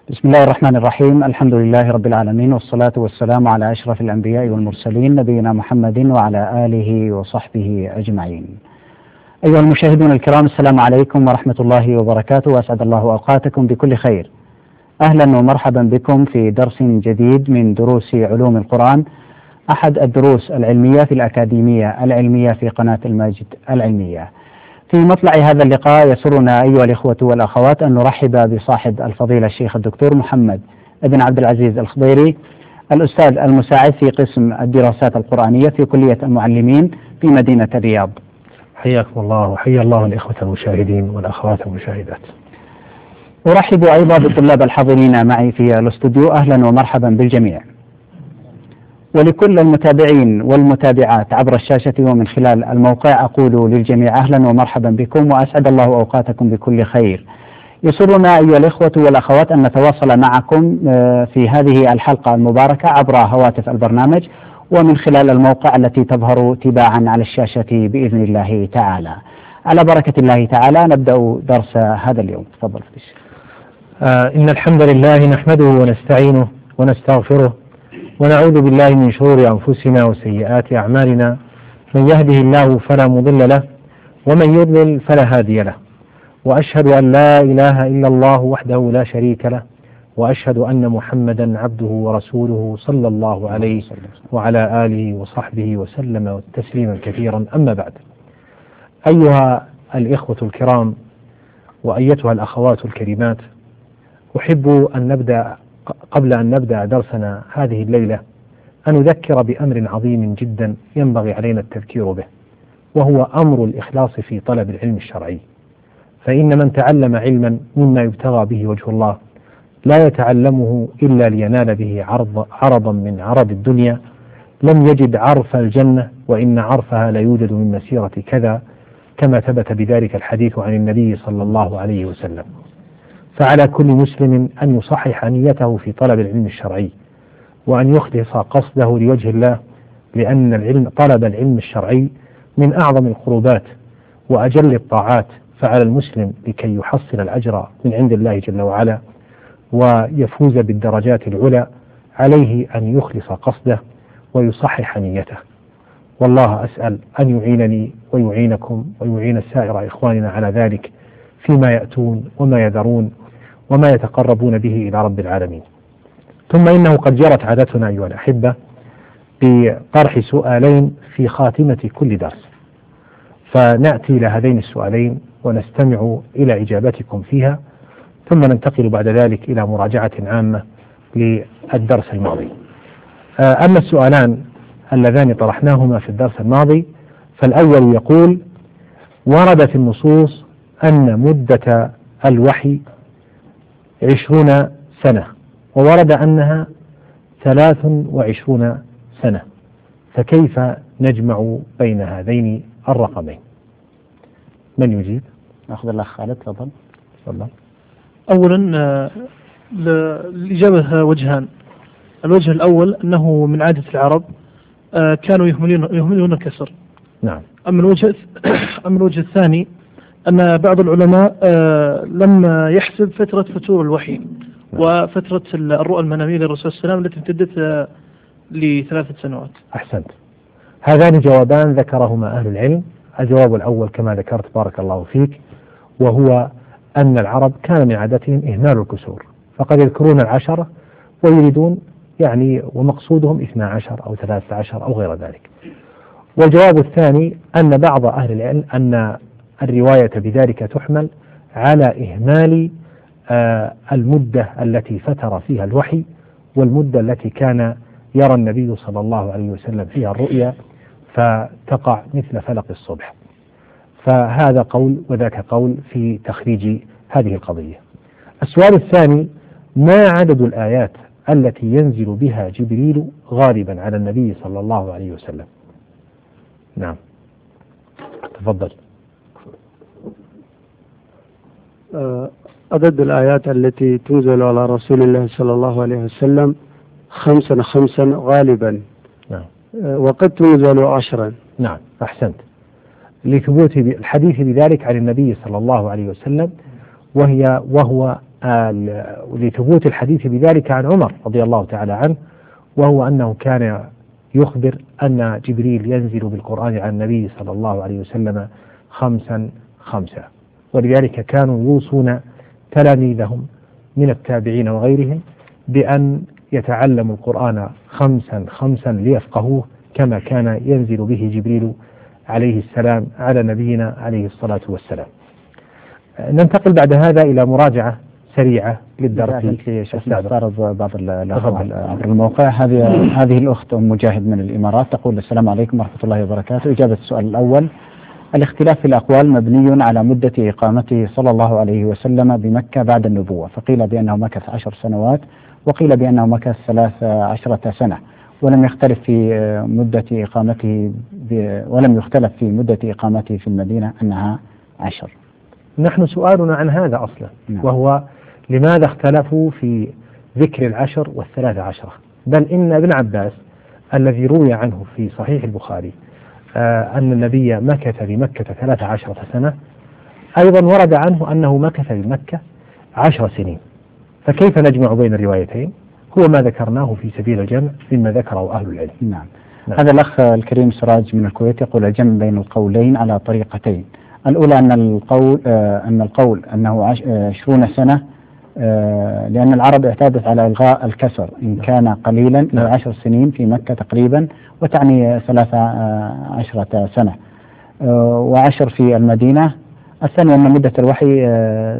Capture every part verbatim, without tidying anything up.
بسم الله الرحمن الرحيم. الحمد لله رب العالمين، والصلاة والسلام على أشرف الأنبياء والمرسلين نبينا محمد وعلى آله وصحبه أجمعين. أيها المشاهدون الكرام، السلام عليكم ورحمة الله وبركاته، وأسعد الله أوقاتكم بكل خير. أهلا ومرحبا بكم في درس جديد من دروس علوم القرآن، أحد الدروس العلمية في الأكاديمية العلمية في قناة الماجد العلمية. في مطلع هذا اللقاء يسرنا أيها الإخوة والأخوات أن نرحب بصاحب الفضيلة الشيخ الدكتور محمد بن عبد العزيز الخضيري، الأستاذ المساعد في قسم الدراسات القرآنية في كلية المعلمين في مدينة الرياض. حياكم الله وحيا الله الإخوة المشاهدين والأخوات المشاهدات. أرحب أيضا بالطلاب الحاضرين معي في الاستوديو، أهلا ومرحبا بالجميع. ولكل المتابعين والمتابعات عبر الشاشة ومن خلال الموقع أقول للجميع أهلا ومرحبا بكم، وأسعد الله أوقاتكم بكل خير. يسرنا أيها الإخوة والأخوات أن نتواصل معكم في هذه الحلقة المباركة عبر هواتف البرنامج ومن خلال الموقع التي تظهر تباعا على الشاشة بإذن الله تعالى. على بركة الله تعالى نبدأ درس هذا اليوم. تفضل فضيلة الشيخ. آه إن الحمد لله نحمده ونستعينه ونستغفره ونعوذ بالله من شرور أنفسنا وسيئات أعمالنا، من يهده الله فلا مضل له ومن يضلل فلا هادي له، وأشهد أن لا إله إلا الله وحده لا شريك له، وأشهد أن محمدا عبده ورسوله صلى الله عليه وعلى آله وصحبه وسلم تسليما كثيرا. أما بعد، أيها الإخوة الكرام وأيتها الأخوات الكريمات، أحب أن نبدأ قبل أن نبدأ درسنا هذه الليلة أن نذكر بأمر عظيم جدا ينبغي علينا التذكير به، وهو أمر الإخلاص في طلب العلم الشرعي. فإن من تعلم علما مما يبتغى به وجه الله لا يتعلمه إلا لينال به عرض عرضا من عرض الدنيا لم يجد عرف الجنة، وإن عرفها لا يوجد من مسيرة كذا، كما ثبت بذلك الحديث عن النبي صلى الله عليه وسلم. فعلى كل مسلم أن يصحح نيته في طلب العلم الشرعي، وأن يخلص قصده لوجه الله، لأن العلم طلب العلم الشرعي من أعظم القربات وأجل الطاعات. فعلى المسلم لكي يحصل الأجر من عند الله جل وعلا ويفوز بالدرجات العلى عليه أن يخلص قصده ويصحح نيته. والله أسأل أن يعينني ويعينكم ويعين سائر إخواننا على ذلك فيما يأتون وما يذرون وما يتقربون به إلى رب العالمين. ثم إنه قد جرت عادتنا أيها الأحبة بطرح سؤالين في خاتمة كل درس، فنأتي إلى هذين السؤالين ونستمع إلى إجابتكم فيها، ثم ننتقل بعد ذلك إلى مراجعة عامة للدرس الماضي. أما السؤالان اللذان طرحناهما في الدرس الماضي، فالأول يقول: وردت النصوص أن مدة الوحي عشرون سنة، وورد أنها ثلاث وعشرون سنة، فكيف نجمع بين هذين الرقمين؟ من يجيب؟ نأخذ الأخ خالد. تفضل. تفضل. أولا الإجابة وجهان. الوجه الأول أنه من عادة العرب كانوا يهملون يهملون الكسر. نعم. أما الوجه أما الوجه الثاني أن بعض العلماء لم يحسب فترة فتور الوحي وفترة الرؤى المنامية للرسول صلى الله عليه وسلم التي امتدت لثلاثة سنوات. أحسنت. هذان جوابان ذكرهما أهل العلم. الجواب الأول كما ذكرت بارك الله فيك، وهو أن العرب كان من عادتهم إهمال الكسور، فقد يذكرون العشرة ويريدون يعني ومقصودهم اثنا عشر أو ثلاثة عشر أو غير ذلك. والجواب الثاني أن بعض أهل العلم أن الرواية بذلك تحمل على إهمال آه المدة التي فتر فيها الوحي، والمدة التي كان يرى النبي صلى الله عليه وسلم فيها الرؤيا فتقع مثل فلق الصبح. فهذا قول وذاك قول في تخريج هذه القضية. السؤال الثاني: ما عدد الآيات التي ينزل بها جبريل غالبا على النبي صلى الله عليه وسلم؟ نعم، تفضل. عدد الآيات التي تنزل على رسول الله صلى الله عليه وسلم خمسا خمسا غالبا. نعم. وقد تنزل عشرا. نعم، أحسنت، لثبوت الحديث بذلك عن النبي صلى الله عليه وسلم، وهي وهو لثبوت الحديث بذلك عن عمر رضي الله تعالى عنه، وهو أنه كان يخبر أن جبريل ينزل بالقرآن على النبي صلى الله عليه وسلم خمسا خمسا، ولذلك كانوا يوصون تلاميذهم من التابعين وغيرهم بأن يتعلموا القرآن خمسا خمسا ليفقهوه كما كان ينزل به جبريل عليه السلام على نبينا عليه الصلاة والسلام. ننتقل بعد هذا إلى مراجعة سريعة للدرس. نستعرض بعض الأخبار عبر الموقع. هذه هذه الأخت أم مجاهد من الإمارات تقول: السلام عليكم ورحمة الله وبركاته. إجابة السؤال الأول: الاختلاف في الأقوال مبني على مدة إقامته صلى الله عليه وسلم بمكة بعد النبوة، فقيل بأنه مكث عشر سنوات وقيل بأنه مكث ثلاث عشرة سنة، ولم يختلف في مدة إقامته ولم يختلف في مدة إقامته في المدينة أنها عشر. نحن سؤالنا عن هذا أصلا، نعم. وهو لماذا اختلفوا في ذكر العشر والثلاث عشرة؟ بل إن ابن عباس الذي روي عنه في صحيح البخاري آه أن النبي مكث بمكة ثلاث عشرة سنة، أيضا ورد عنه أنه مكث بمكة عشر سنين، فكيف نجمع بين الروايتين؟ هو ما ذكرناه في سبيل الجمع مما ذكره أهل العلم. نعم. نعم. هذا الأخ الكريم سراج من الكويت يقول: الجمع بين القولين على طريقتين. الأولى أن القول آه أن القول أنه عشرون سنة آه لأن العرب اعتادت على إلغاء الكسر إن كان قليلا إلى عشر سنين في مكة تقريبا، وتعني ثلاثة عشرة سنة آه وعشر في المدينة. الثانية أن مدة الوحي آه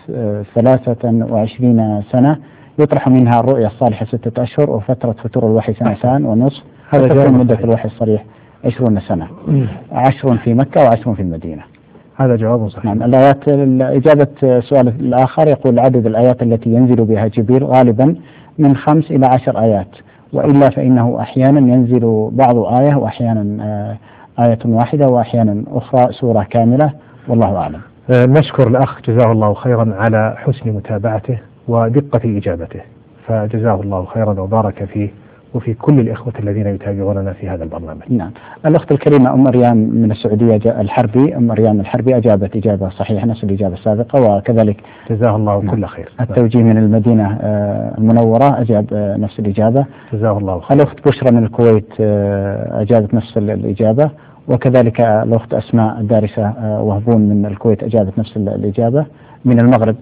ثلاثة وعشرين سنة يطرح منها الرؤيا الصالحة ستة أشهر، وفترة فتور الوحي سنتان ونصف، هذا تكون مدة الوحي الصريح عشرون سنة. عشر في مكة وعشر في المدينة. هذا جواب صحيح. نعم. الآيات إجابة السؤال الآخر يقول: عدد الآيات التي ينزل بها جبريل غالبا من خمس إلى عشر آيات، وإلا فإنه أحيانا ينزل بعض آية وأحيانا آية واحدة وأحيانا أخرى سورة كاملة، والله أعلم. نشكر الأخ جزاه الله خيرا على حسن متابعته ودقة إجابته، فجزاه الله خيرا وبارك فيه وفي كل الإخوة الذين يتابعوننا في هذا البرنامج. نعم. الأخت الكريمة أم مريم من السعودية الحربي أم مريم الحربي أجابت إجابة صحيحة نفس الإجابة السابقة، وكذلك جزاه الله نعم. كل خير. التوجيه من المدينة المنورة أجاب نفس الإجابة، جزاه الله خير. الأخت بشرى من الكويت أجابت نفس الإجابة، وكذلك الأخت أسماء الدارسة وهبون من الكويت أجابت نفس الإجابة. من المغرب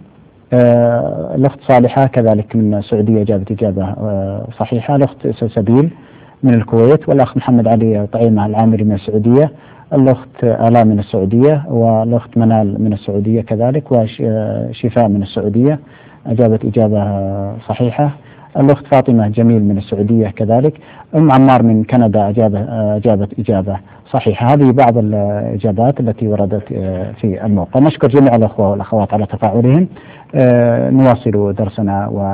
آه الأخت صالحة كذلك من السعودية أجابت إجابة آه صحيحة. الأخت سلسبيل من الكويت، والأخ محمد علي طعيمة العامري من السعودية، الأخت آلاء من السعودية، والأخت منال من السعودية كذلك، وشفاء من السعودية أجابت إجابة صحيحة. الأخت فاطمة جميل من السعودية كذلك. أم عمار من كندا أجابت إجابة صحيحة. هذه بعض الإجابات التي وردت في الموقع. نشكر جميع الأخوة والأخوات على تفاعلهم. نواصل درسنا و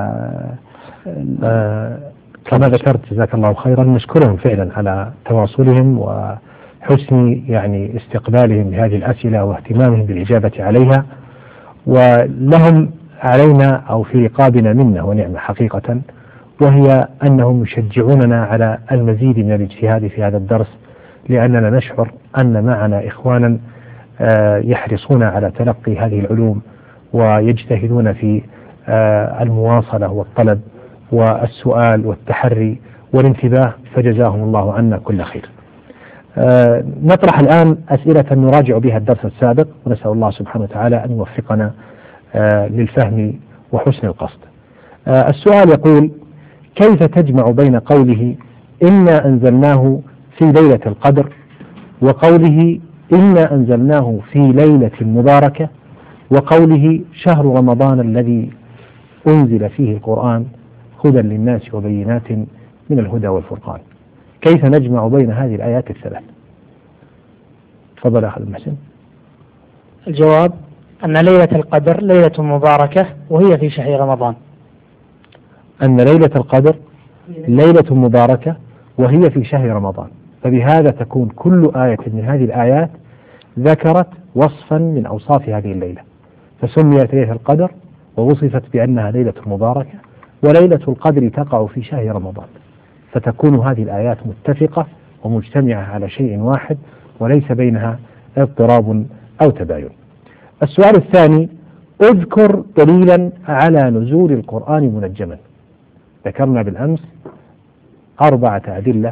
كما ذكرت جزاك الله خيرا، نشكرهم فعلا على تواصلهم وحسن يعني استقبالهم لهذه الأسئلة واهتمامهم بالإجابة عليها، ولهم علينا أو في رقابنا منة ونعمة حقيقة، وهي أنهم يشجعوننا على المزيد من الاجتهاد في هذا الدرس، لأننا نشعر أن معنا إخوانا يحرصون على تلقي هذه العلوم ويجتهدون في المواصلة والطلب والسؤال والتحري والانتباه، فجزاهم الله عنا كل خير. نطرح الآن أسئلة نراجع بها الدرس السابق، ونسأل الله سبحانه وتعالى أن يوفقنا للفهم وحسن القصد. السؤال يقول: كيف تجمع بين قوله إنا أنزلناه في ليلة القدر وقوله إنا أنزلناه في ليلة مباركة وقوله شهر رمضان الذي أنزل فيه القرآن هدى للناس وبينات من الهدى والفرقان؟ كيف نجمع بين هذه الآيات الثلاث؟ تفضل أخي المحسن. الجواب أن ليلة القدر ليلة مباركة وهي في شهر رمضان. أن ليلة القدر ليلة مباركة وهي في شهر رمضان، فبهذا تكون كل آية من هذه الآيات ذكرت وصفا من أوصاف هذه الليلة، فسميت ليلة القدر ووصفت بأنها ليلة مباركة، وليلة القدر تقع في شهر رمضان، فتكون هذه الآيات متفقة ومجتمعة على شيء واحد وليس بينها اضطراب أو تباين. السؤال الثاني: اذكر دليلا على نزول القرآن منجما. ذكرنا بالأمس أربعة أدلة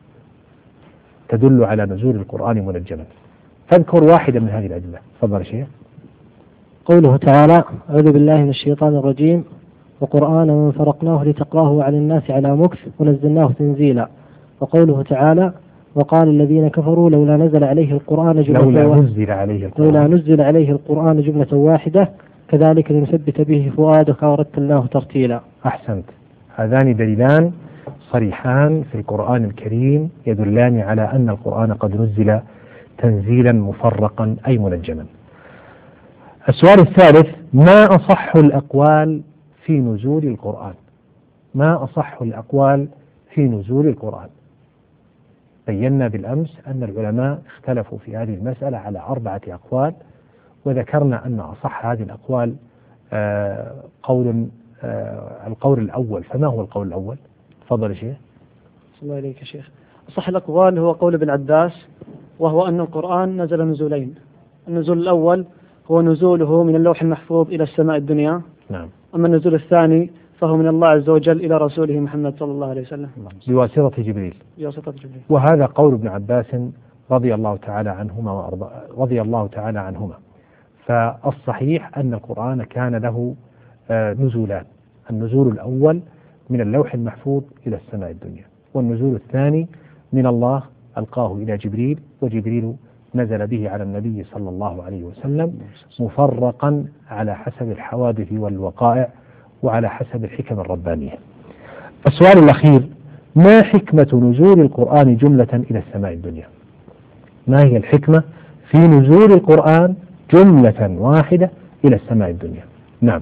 تدل على نزول القرآن منجما، فاذكر واحدة من هذه الأدلة. تفضل شيخ. قوله تعالى: أعوذ بالله من الشيطان الرجيم، وقرآنا فرقناه لتقراه على الناس على مكث ونزلناه تنزيلا. وقوله تعالى: وقال الذين كفروا لولا نزل عليه القرآن جملة لولا نزل عليه القرآن لولا نزل عليه القرآن جملة واحدة كذلك لنثبت به فؤادك ورتلناه ترتيلا. أحسنت. هذان دليلان صريحان في القرآن الكريم يدلان على أن القرآن قد نزل تنزيلا مفرقا أي منجما. السؤال الثالث: ما أصح الأقوال في نزول القرآن؟ ما أصح الأقوال في نزول القرآن؟ بينا بالأمس أن العلماء اختلفوا في هذه المسألة على أربعة أقوال، وذكرنا أن أصح هذه الأقوال آه قول آه القول الأول. فما هو القول الأول؟ تفضل يا شيخ. صلى الله عليك يا شيخ. أصح الأقوال هو قول ابن عباس، وهو أن القرآن نزل نزولين. النزول الأول هو نزوله من اللوح المحفوظ إلى السماء الدنيا. نعم. أما النزول الثاني فهو من الله عز وجل إلى رسوله محمد صلى الله عليه وسلم بواسطة جبريل. بواسطة جبريل. وهذا قول ابن عباس رضي الله تعالى عنهما وأرضى رضي الله تعالى عنهما. فالصحيح أن القرآن كان له نزولان: النزول الأول من اللوح المحفوظ إلى السماء الدنيا، والنزول الثاني من الله ألقاه إلى جبريل، وجبريل نزل به على النبي صلى الله عليه وسلم مفرقا على حسب الحوادث والوقائع وعلى حسب الحكم الربانية. السؤال الأخير: ما حكمة نزول القرآن جملة إلى السماء الدنيا؟ ما هي الحكمة في نزول القرآن جملة واحدة إلى السماء الدنيا؟ نعم.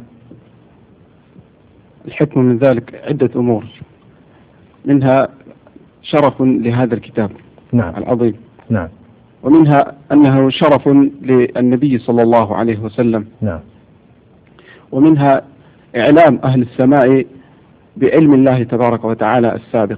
الحكمة من ذلك عدة أمور، منها شرف لهذا الكتاب نعم. العظيم، نعم. ومنها أنه شرف للنبي صلى الله عليه وسلم، نعم. ومنها إعلام أهل السماء بعلم الله تبارك وتعالى السابق.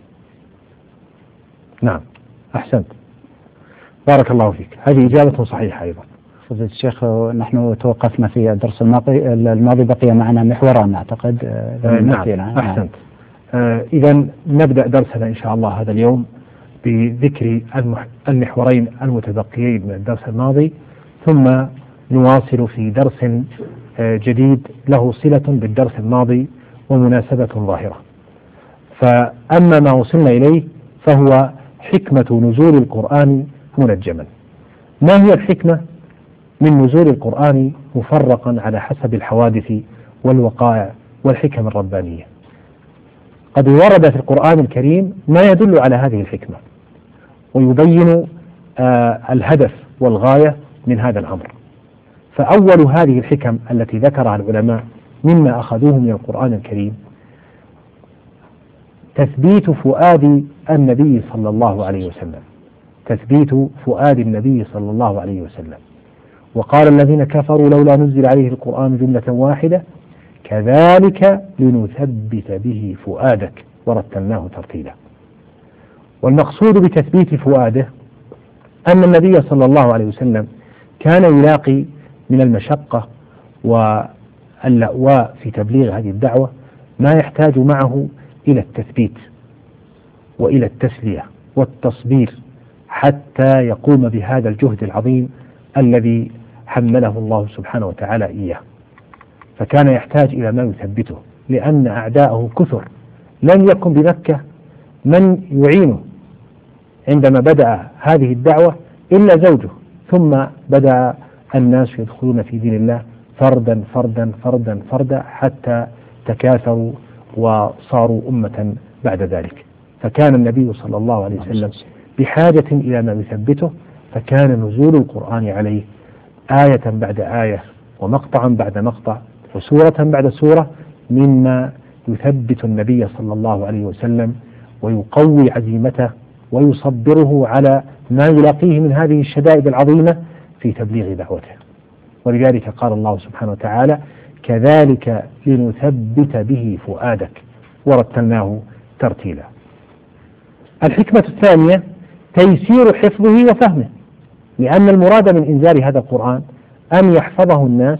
نعم. أحسنت، بارك الله فيك. هذه إجابة صحيحة أيضا. فضيلة الشيخ، نحن توقفنا في الدرس الماضي الماضي بقي معنا محوران أعتقد. آه نعم. أحسنت. آه إذا نبدأ درسنا إن شاء الله هذا اليوم بذكر المحورين المتبقيين من الدرس الماضي، ثم نواصل في درس آه جديد له صلة بالدرس الماضي ومناسبة ظاهرة. فأما ما وصلنا إليه فهو حكمة نزول القرآن منجما. ما هي الحكمة من نزول القرآن مفرقا على حسب الحوادث والوقائع والحكم الربانية؟ قد ورد في القرآن الكريم ما يدل على هذه الحكمة ويبين آه الهدف والغاية من هذا الأمر. فأول هذه الحكم التي ذكرها العلماء مما أخذوه من القرآن الكريم تثبيت فؤاد النبي صلى الله عليه وسلم، تثبيت فؤاد النبي صلى الله عليه وسلم. وقال الذين كفروا لولا نزل عليه القرآن جملة واحدة كذلك لنثبت به فؤادك ورتلناه ترتيلا. والمقصود بتثبيت فؤاده أن النبي صلى الله عليه وسلم كان يلاقي من المشقة واللأواء في تبليغ هذه الدعوة ما يحتاج معه إلى التثبيت وإلى التسلية والتصبير حتى يقوم بهذا الجهد العظيم الذي حمله الله سبحانه وتعالى إياه. فكان يحتاج إلى ما يثبته، لأن أعداءه كثر، لم يكن بمكة من يعينه عندما بدأ هذه الدعوة إلا زوجه، ثم بدأ الناس يدخلون في دين الله فردا فردا فردا فردا حتى تكاثروا وصاروا أمة بعد ذلك. فكان النبي صلى الله عليه وسلم بحاجة إلى ما يثبته، فكان نزول القرآن عليه آية بعد آية ومقطعا بعد مقطع وسورة بعد سورة مما يثبت النبي صلى الله عليه وسلم ويقوي عزيمته ويصبره على ما يلاقيه من هذه الشدائد العظيمة في تبليغ دعوته. ولذلك قال الله سبحانه وتعالى كذلك لنثبت به فؤادك ورتلناه ترتيلا. الحكمة الثانية تيسير حفظه وفهمه، لأن المراد من إنزال هذا القرآن أن يحفظه الناس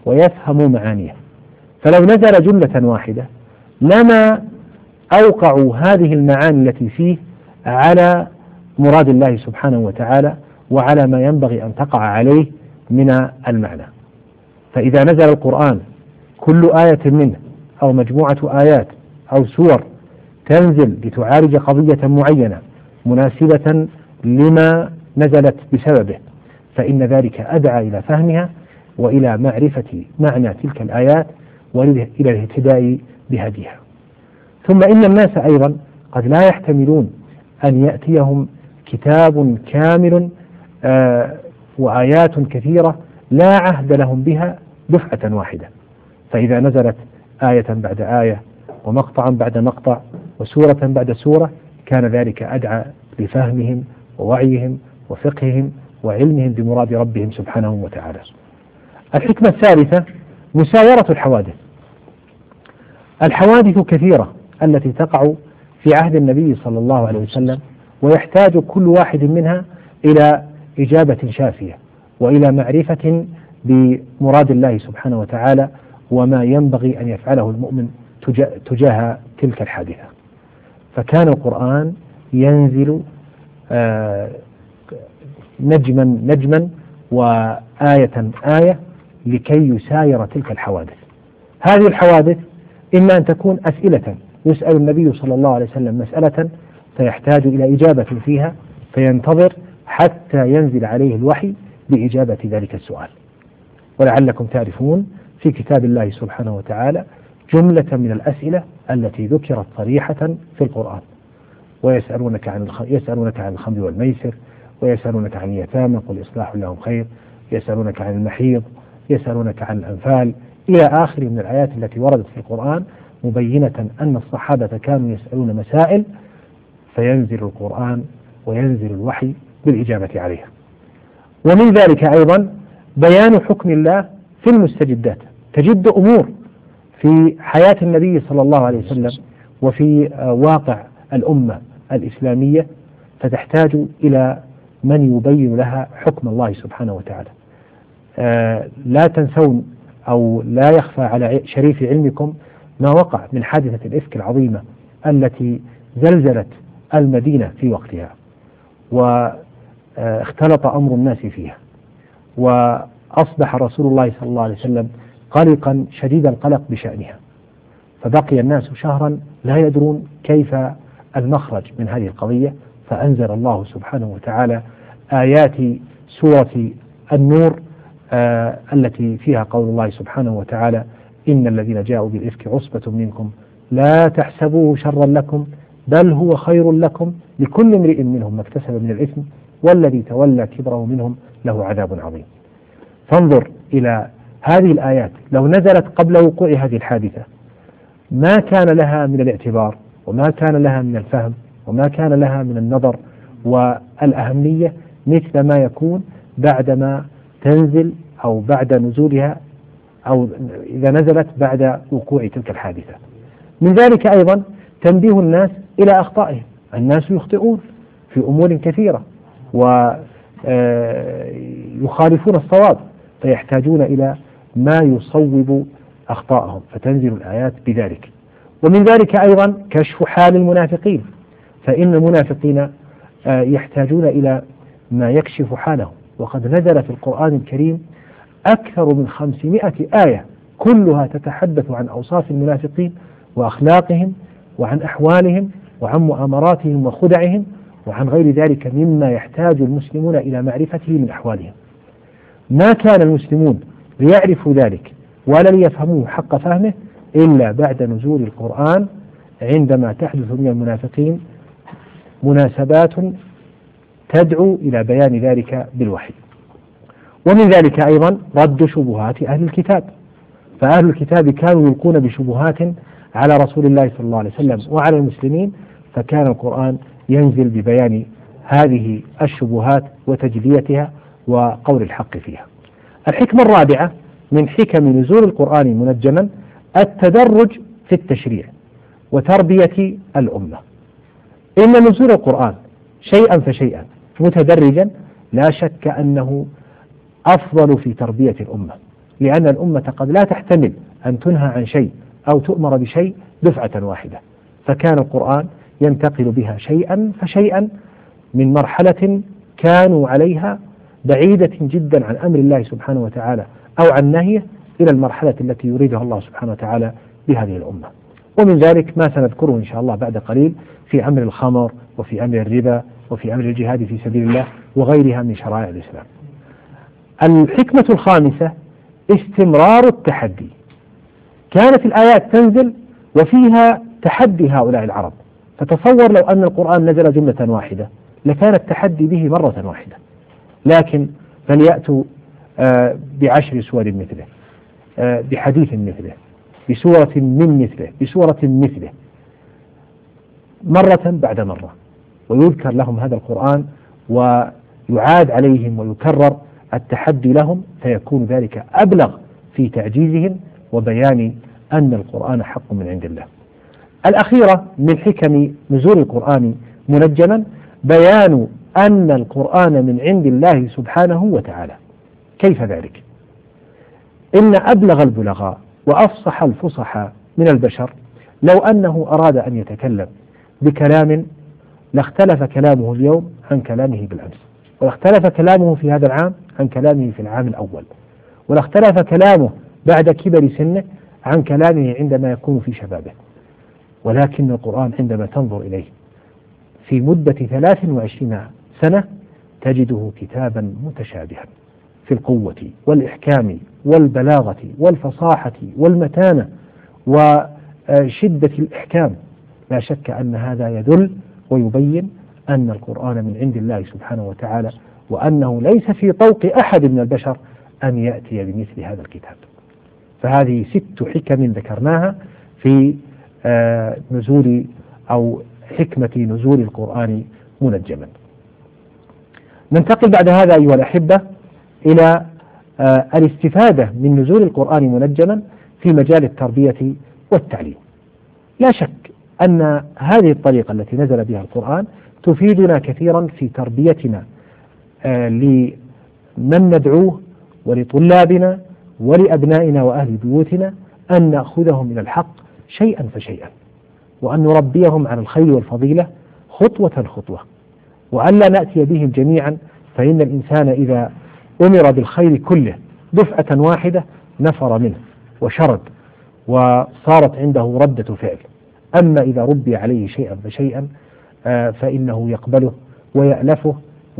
ويفهموا معانيه. فلو نزل جملة واحدة لما أوقعوا هذه المعاني التي فيه على مراد الله سبحانه وتعالى وعلى ما ينبغي أن تقع عليه من المعنى. فإذا نزل القرآن كل آية منه أو مجموعة آيات أو سور تنزل لتعالج قضية معينة مناسبة لما نزلت بسببه، فإن ذلك أدعى إلى فهمها وإلى معرفة معنى تلك الآيات وإلى الاهتداء بهديها. ثم إن الناس أيضا قد لا يحتملون أن يأتيهم كتاب كامل آه وآيات كثيرة لا عهد لهم بها دفعة واحدة، فإذا نزلت آية بعد آية ومقطعا بعد مقطع وسورة بعد سورة كان ذلك أدعى لفهمهم ووعيهم وفقههم وعلمهم بمراد ربهم سبحانه وتعالى. الحكمة الثالثة مسايرة الحوادث. الحوادث كثيرة التي تقع في عهد النبي صلى الله عليه وسلم، ويحتاج كل واحد منها إلى إجابة شافية وإلى معرفة بمراد الله سبحانه وتعالى وما ينبغي أن يفعله المؤمن تجاه تلك الحادثة. فكان القرآن ينزل آه نجما نجما وآية آية لكي يساير تلك الحوادث. هذه الحوادث إما أن تكون أسئلة يسأل النبي صلى الله عليه وسلم مسألة فيحتاج إلى إجابة فيها فينتظر حتى ينزل عليه الوحي بإجابة ذلك السؤال. ولعلكم تعرفون في كتاب الله سبحانه وتعالى جملة من الأسئلة التي ذكرت صريحة في القرآن، ويسألونك عن الخ... يسألونك عن الخمر والميسر، ويسألونك عن اليتامى قل إصلاح لهم خير، يسألونك عن المحيض، يسألونك عن الأنفال، إلى آخر من الآيات التي وردت في القرآن مبينة أن الصحابة كانوا يسألون مسائل فينزل القرآن وينزل الوحي بالإجابة عليها. ومن ذلك أيضا بيان حكم الله في المستجدات. تجد أمور في حياة النبي صلى الله عليه وسلم وفي واقع الأمة الإسلامية فتحتاج إلى من يبين لها حكم الله سبحانه وتعالى. لا تنسون أو لا يخفى على شريف علمكم ما وقع من حادثة الإفك العظيمة التي زلزلت المدينة في وقتها واختلط أمر الناس فيها، وأصبح رسول الله صلى الله عليه وسلم قلقا شديد القلق بشأنها، فبقي الناس شهرا لا يدرون كيف المخرج من هذه القضية، فأنزل الله سبحانه وتعالى آيات سورة النور آه التي فيها قول الله سبحانه وتعالى إن الذين جاءوا بالإفك عصبة منكم لا تحسبوه شرا لكم بل هو خير لكم لكل امرئ منهم ما اكتسب من الإثم والذي تولى كبره منهم له عذاب عظيم. فانظر إلى هذه الآيات لو نزلت قبل وقوع هذه الحادثة ما كان لها من الاعتبار وما كان لها من الفهم وما كان لها من النظر والأهمية مثل ما يكون بعدما تنزل أو بعد نزولها أو إذا نزلت بعد وقوع تلك الحادثة. من ذلك أيضا تنبيه الناس إلى أخطائهم. الناس يخطئون في أمور كثيرة ويخالفون الصواب فيحتاجون إلى ما يصوب أخطائهم فتنزل الآيات بذلك. ومن ذلك أيضا كشف حال المنافقين، فإن المنافقين يحتاجون إلى ما يكشف حالهم، وقد نزل في القرآن الكريم أكثر من خمسمائة آية كلها تتحدث عن أوصاف المنافقين وأخلاقهم وعن أحوالهم وعن مؤامراتهم وخدعهم وعن غير ذلك مما يحتاج المسلمون إلى معرفته من أحوالهم. ما كان المسلمون ليعرفوا ذلك ولا ليفهموه حق فهمه إلا بعد نزول القرآن، عندما تحدث من المنافقين مناسبات تدعو إلى بيان ذلك بالوحي. ومن ذلك أيضا رد شبهات أهل الكتاب، فأهل الكتاب كانوا يلقون بشبهات على رسول الله صلى الله عليه وسلم وعلى المسلمين، فكان القرآن ينزل ببيان هذه الشبهات وتجليتها وقول الحق فيها. الحكمة الرابعة من حكم نزول القرآن منجما التدرج في التشريع وتربية الأمة. إن نزول القرآن شيئا فشيئا متدرجا لا شك أنه أفضل في تربية الأمة لأن الأمة قد لا تحتمل أن تنهى عن شيء أو تؤمر بشيء دفعة واحدة، فكان القرآن ينتقل بها شيئا فشيئا من مرحلة كانوا عليها بعيدة جدا عن أمر الله سبحانه وتعالى أو عن نهيه إلى المرحلة التي يريدها الله سبحانه وتعالى بهذه الأمة. ومن ذلك ما سنذكره إن شاء الله بعد قليل في أمر الخمر وفي أمر الربا وفي أمر الجهاد في سبيل الله وغيرها من شرائع الإسلام. الحكمة الخامسة استمرار التحدي. كانت الآيات تنزل وفيها تحدي هؤلاء العرب، فتصور لو أن القرآن نزل جملة واحدة لكان التحدي به مرة واحدة، لكن فليأتوا آه بعشر سور مثله، آه بحديث مثله، بسورة من مثله، بسورة مثله، مرة بعد مرة، ويذكر لهم هذا القرآن ويعاد عليهم ويكرر التحدي لهم، فيكون ذلك أبلغ في تعجيزهم وبيان أن القرآن حق من عند الله. الأخيرة من حكم نزول القرآن منجما بيان أن القرآن من عند الله سبحانه وتعالى. كيف ذلك؟ إن أبلغ البلغاء وأفصح الفصحاء من البشر لو أنه أراد أن يتكلم بكلام لاختلف كلامه اليوم عن كلامه بالأمس، واختلف كلامه في هذا العام عن كلامه في العام الأول، واختلف كلامه بعد كبر سنه عن كلامه عندما يكون في شبابه. ولكن القرآن عندما تنظر إليه في مدة ثلاث وعشرين سنة تجده كتابا متشابها في القوة والإحكام والبلاغة والفصاحة والمتانة وشدة الإحكام. لا شك أن هذا يدل ويبين أن القرآن من عند الله سبحانه وتعالى، وأنه ليس في طوق أحد من البشر أن يأتي بمثل هذا الكتاب. فهذه ست حكم ذكرناها في نزول أو حكمة نزول القرآن منجما. ننتقل بعد هذا أيها الأحبة إلى الاستفادة من نزول القرآن منجما في مجال التربية والتعليم. لا شك أن هذه الطريقة التي نزل بها القرآن تفيدنا كثيرا في تربيتنا لمن ندعوه ولطلابنا ولأبنائنا وأهل بيوتنا، أن نأخذهم إلى الحق شيئا فشيئا، وأن نربيهم على الخير والفضيلة خطوة خطوة، وأن لا نأتي بهم جميعا، فإن الإنسان إذا أمر بالخير كله دفعة واحدة نفر منه وشرد وصارت عنده ردة فعل. أما إذا ربي عليه شيئا فشيئا فإنه يقبله ويألفه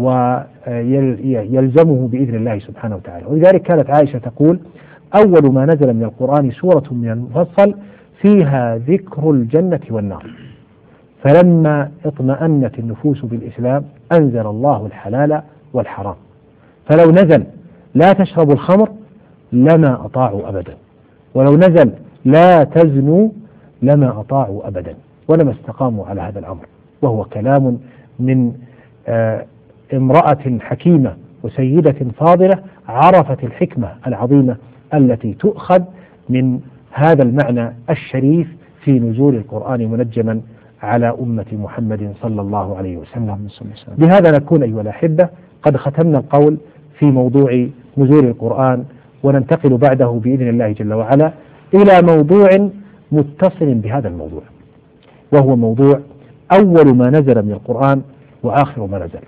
ويلزمه بإذن الله سبحانه وتعالى. ولذلك كانت عائشة تقول: أول ما نزل من القرآن سورة من المفصل فيها ذكر الجنة والنار، فلما اطمأنت النفوس بالإسلام أنزل الله الحلال والحرام، فلو نزل لا تشربوا الخمر لما أطاعوا أبدا، ولو نزل لا تزنوا لما أطاعوا أبدا، ولما استقاموا على هذا الأمر. وهو كلام من آه امرأة حكيمة وسيدة فاضلة عرفت الحكمة العظيمة التي تؤخذ من هذا المعنى الشريف في نزول القرآن منجما على أمة محمد صلى الله عليه وسلم. بهذا نكون أيها الأحبة قد ختمنا القول في موضوع نزول القرآن، وننتقل بعده بإذن الله جل وعلا إلى موضوع متصل بهذا الموضوع، وهو موضوع أول ما نزل من القرآن وآخر ما نزل.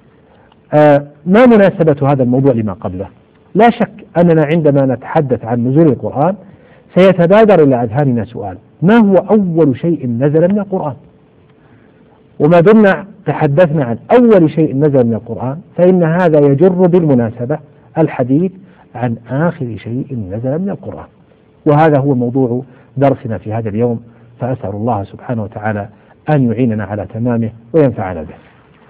آه ما مناسبة هذا الموضوع لما قبله؟ لا شك أننا عندما نتحدث عن نزول القرآن سيتبادر إلى أذهاننا سؤال: ما هو أول شيء نزل من القرآن؟ وما دمنا تحدثنا عن أول شيء نزل من القرآن فإن هذا يجر بالمناسبة الحديث عن آخر شيء نزل من القرآن، وهذا هو موضوع درسنا في هذا اليوم، فأسأل الله سبحانه وتعالى أن يعيننا على تمامه وينفعنا به.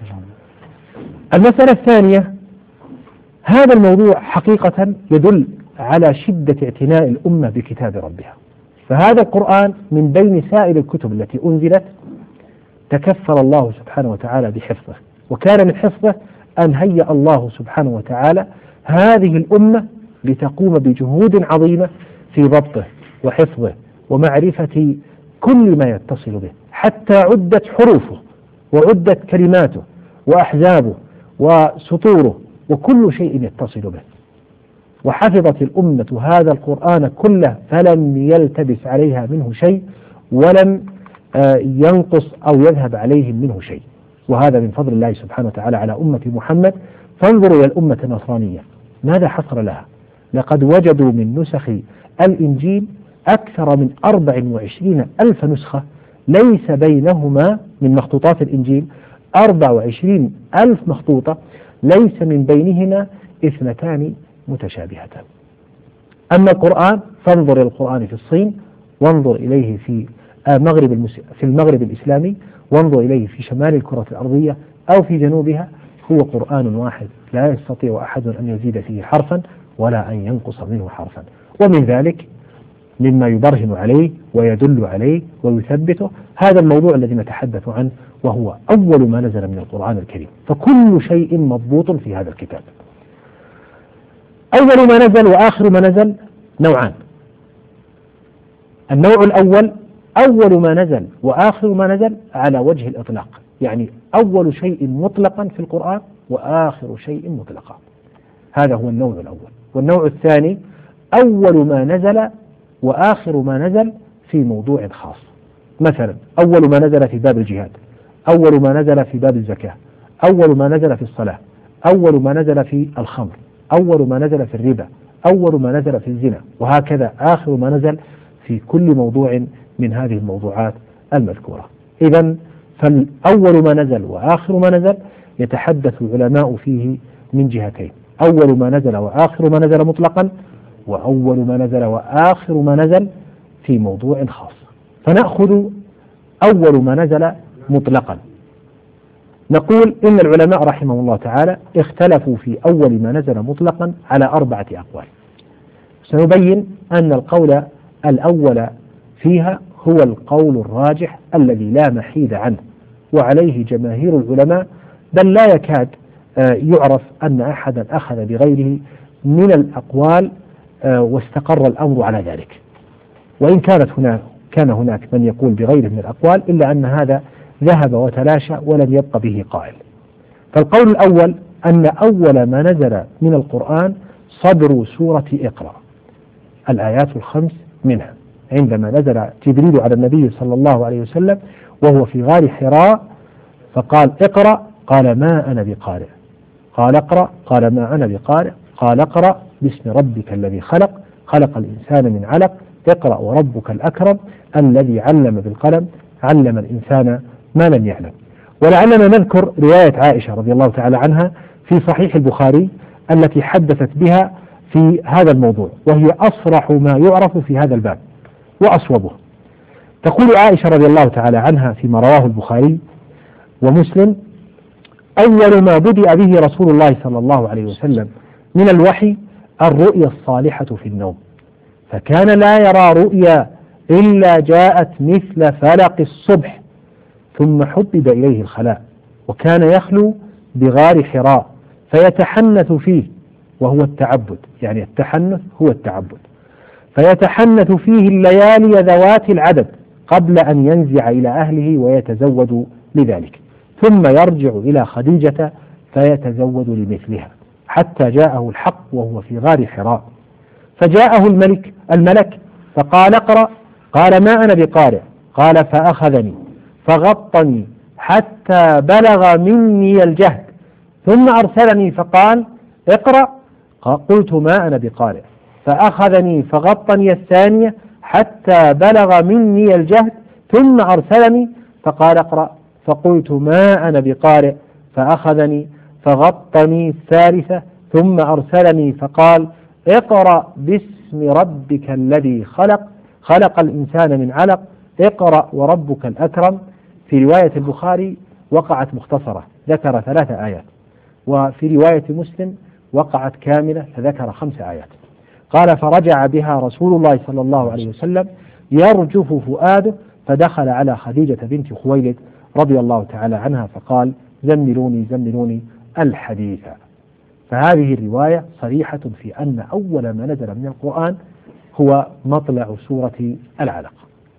المسألة الثانية: هذا الموضوع حقيقة يدل على شدة اعتناء الأمة بكتاب ربها، فهذا القرآن من بين سائر الكتب التي أنزلت تكفل الله سبحانه وتعالى بحفظه، وكان من حفظه أن هيأ الله سبحانه وتعالى هذه الأمة لتقوم بجهود عظيمة في ضبطه وحفظه ومعرفة كل ما يتصل به، حتى عدت حروفه وعدت كلماته وأحزابه وسطوره وكل شيء يتصل به. وحفظت الأمة هذا القرآن كله فلم يلتبس عليها منه شيء ولم ينقص أو يذهب عليهم منه شيء، وهذا من فضل الله سبحانه وتعالى على أمة محمد. فانظروا إلى الأمة النصرانية ماذا حصل لها؟ لقد وجدوا من نسخ الإنجيل أكثر من أربع وعشرين ألف نسخة ليس بينهما من مخطوطات الإنجيل أربع وعشرين ألف مخطوطة ليس من بينهما اثنتان متشابهتان. أما القرآن فانظر إلى القرآن في الصين، وانظر إليه في مغرب المس... في المغرب الإسلامي، وانظر إليه في شمال الكرة الأرضية أو في جنوبها، هو قرآن واحد لا يستطيع أحد أن يزيد فيه حرفا ولا أن ينقص منه حرفا. ومن ذلك مما يبرهن عليه ويدل عليه ويثبته هذا الموضوع الذي نتحدث عنه، وهو أول ما نزل من القرآن الكريم، فكل شيء مضبوط في هذا الكتاب. أول ما نزل وآخر ما نزل نوعان. النوع الأول أول ما نزل وآخر ما نزل على وجه الإطلاق، يعني أول شيء مطلقا في القرآن وآخر شيء مطلقا، هذا هو النوع الأول. والنوع الثاني أول ما نزل وآخر ما نزل في موضوع خاص، مثلا أول ما نزل في باب الجهاد، أول ما نزل في باب الزكاة، أول ما نزل في الصلاة، أول ما نزل في الخمر، أول ما نزل في الربا، أول ما نزل في الزنا، وهكذا آخر ما نزل في كل موضوع من هذه الموضوعات المذكورة. إذن فالأول ما نزل وآخر ما نزل يتحدث العلماء فيه من جهتين، أول ما نزل وآخر ما نزل مطلقا، وأول ما نزل وآخر ما نزل في موضوع خاص. فنأخذ أول ما نزل مطلقا، نقول إن العلماء رحمه الله تعالى اختلفوا في أول ما نزل مطلقا على أربعة أقوال. سنبين أن القول الأول فيها هو القول الراجح الذي لا محيد عنه، وعليه جماهير العلماء، بل لا يكاد يعرف أن أحدا أخذ بغيره من الأقوال واستقر الأمر على ذلك، وإن كانت هناك كان هناك من يقول بغيره من الأقوال، إلا أن هذا ذهب وتلاشى ولم يبق به قائل. فالقول الأول أن أول ما نزل من القرآن صدر سورة اقرأ، الآيات الخمس منها، عندما نزل جبريل على النبي صلى الله عليه وسلم وهو في غار حراء فقال اقرأ، قال ما أنا بقارئ، قال اقرأ، قال ما أنا بقارئ، قال اقرأ باسم ربك الذي خلق، خلق الإنسان من علق، اقرأ وربك الأكرم الذي علم بالقلم، علم الإنسان ما لم يعلم. ولعلنا نذكر رواية عائشة رضي الله تعالى عنها في صحيح البخاري التي حدثت بها في هذا الموضوع، وهي أصرح ما يعرف في هذا الباب وأصوبه. تقول عائشة رضي الله تعالى عنها فيما رواه البخاري ومسلم: أول ما بدأ به رسول الله صلى الله عليه وسلم من الوحي الرؤيا الصالحة في النوم، فكان لا يرى رؤيا إلا جاءت مثل فلق الصبح، ثم حبب إليه الخلاء، وكان يخلو بغار حراء فيتحنث فيه، وهو التعبد، يعني التحنث هو التعبد، فيتحنث فيه الليالي ذوات العدد قبل أن ينزع إلى أهله ويتزود لذلك، ثم يرجع إلى خديجة فيتزود لمثلها، حتى جاءه الحق وهو في غار حراء، فجاءه الملك الملك فقال اقرأ، قال ما أنا بقارئ، قال فأخذني فغطني حتى بلغ مني الجهد، ثم أرسلني فقال اقرأ، قلت ما أنا بقارئ، فأخذني فغطني الثانية حتى بلغ مني الجهد، ثم أرسلني فقال اقرأ، فقلت ما أنا بقارئ، فأخذني فغطني الثالثة، ثم أرسلني فقال اقرأ باسم ربك الذي خلق، خلق الإنسان من علق، اقرأ وربك الأكرم. في رواية البخاري وقعت مختصرة ذكر ثلاث آيات، وفي رواية مسلم وقعت كاملة فذكر خمس آيات. قال فرجع بها رسول الله صلى الله عليه وسلم يرجف فؤاده، فدخل على خديجة بنت خويلد رضي الله تعالى عنها فقال زملوني زملوني الحديث. فهذه الرواية صريحة في أن أول ما نزل من القرآن هو مطلع سورة العلق،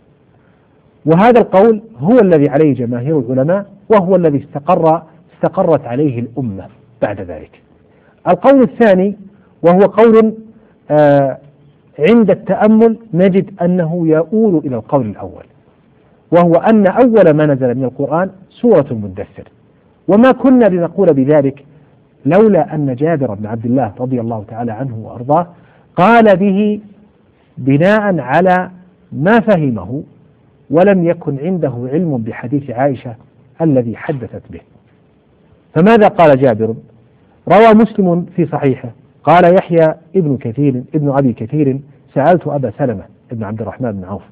وهذا القول هو الذي عليه جماهير العلماء، وهو الذي استقر استقرت عليه الأمة بعد ذلك. القول الثاني وهو قول آه عند التأمل نجد أنه يؤول إلى القول الأول، وهو أن أول ما نزل من القرآن سورة المدثر، وما كنا لنقول بذلك لولا أن جابر بن عبد الله رضي الله تعالى عنه وأرضاه قال به بناء على ما فهمه، ولم يكن عنده علم بحديث عائشة الذي حدثت به. فماذا قال جابر؟ روى مسلم في صحيحه قال يحيى ابن كثير ابن أبي كثير سألت أبا سلمة ابن عبد الرحمن بن عوف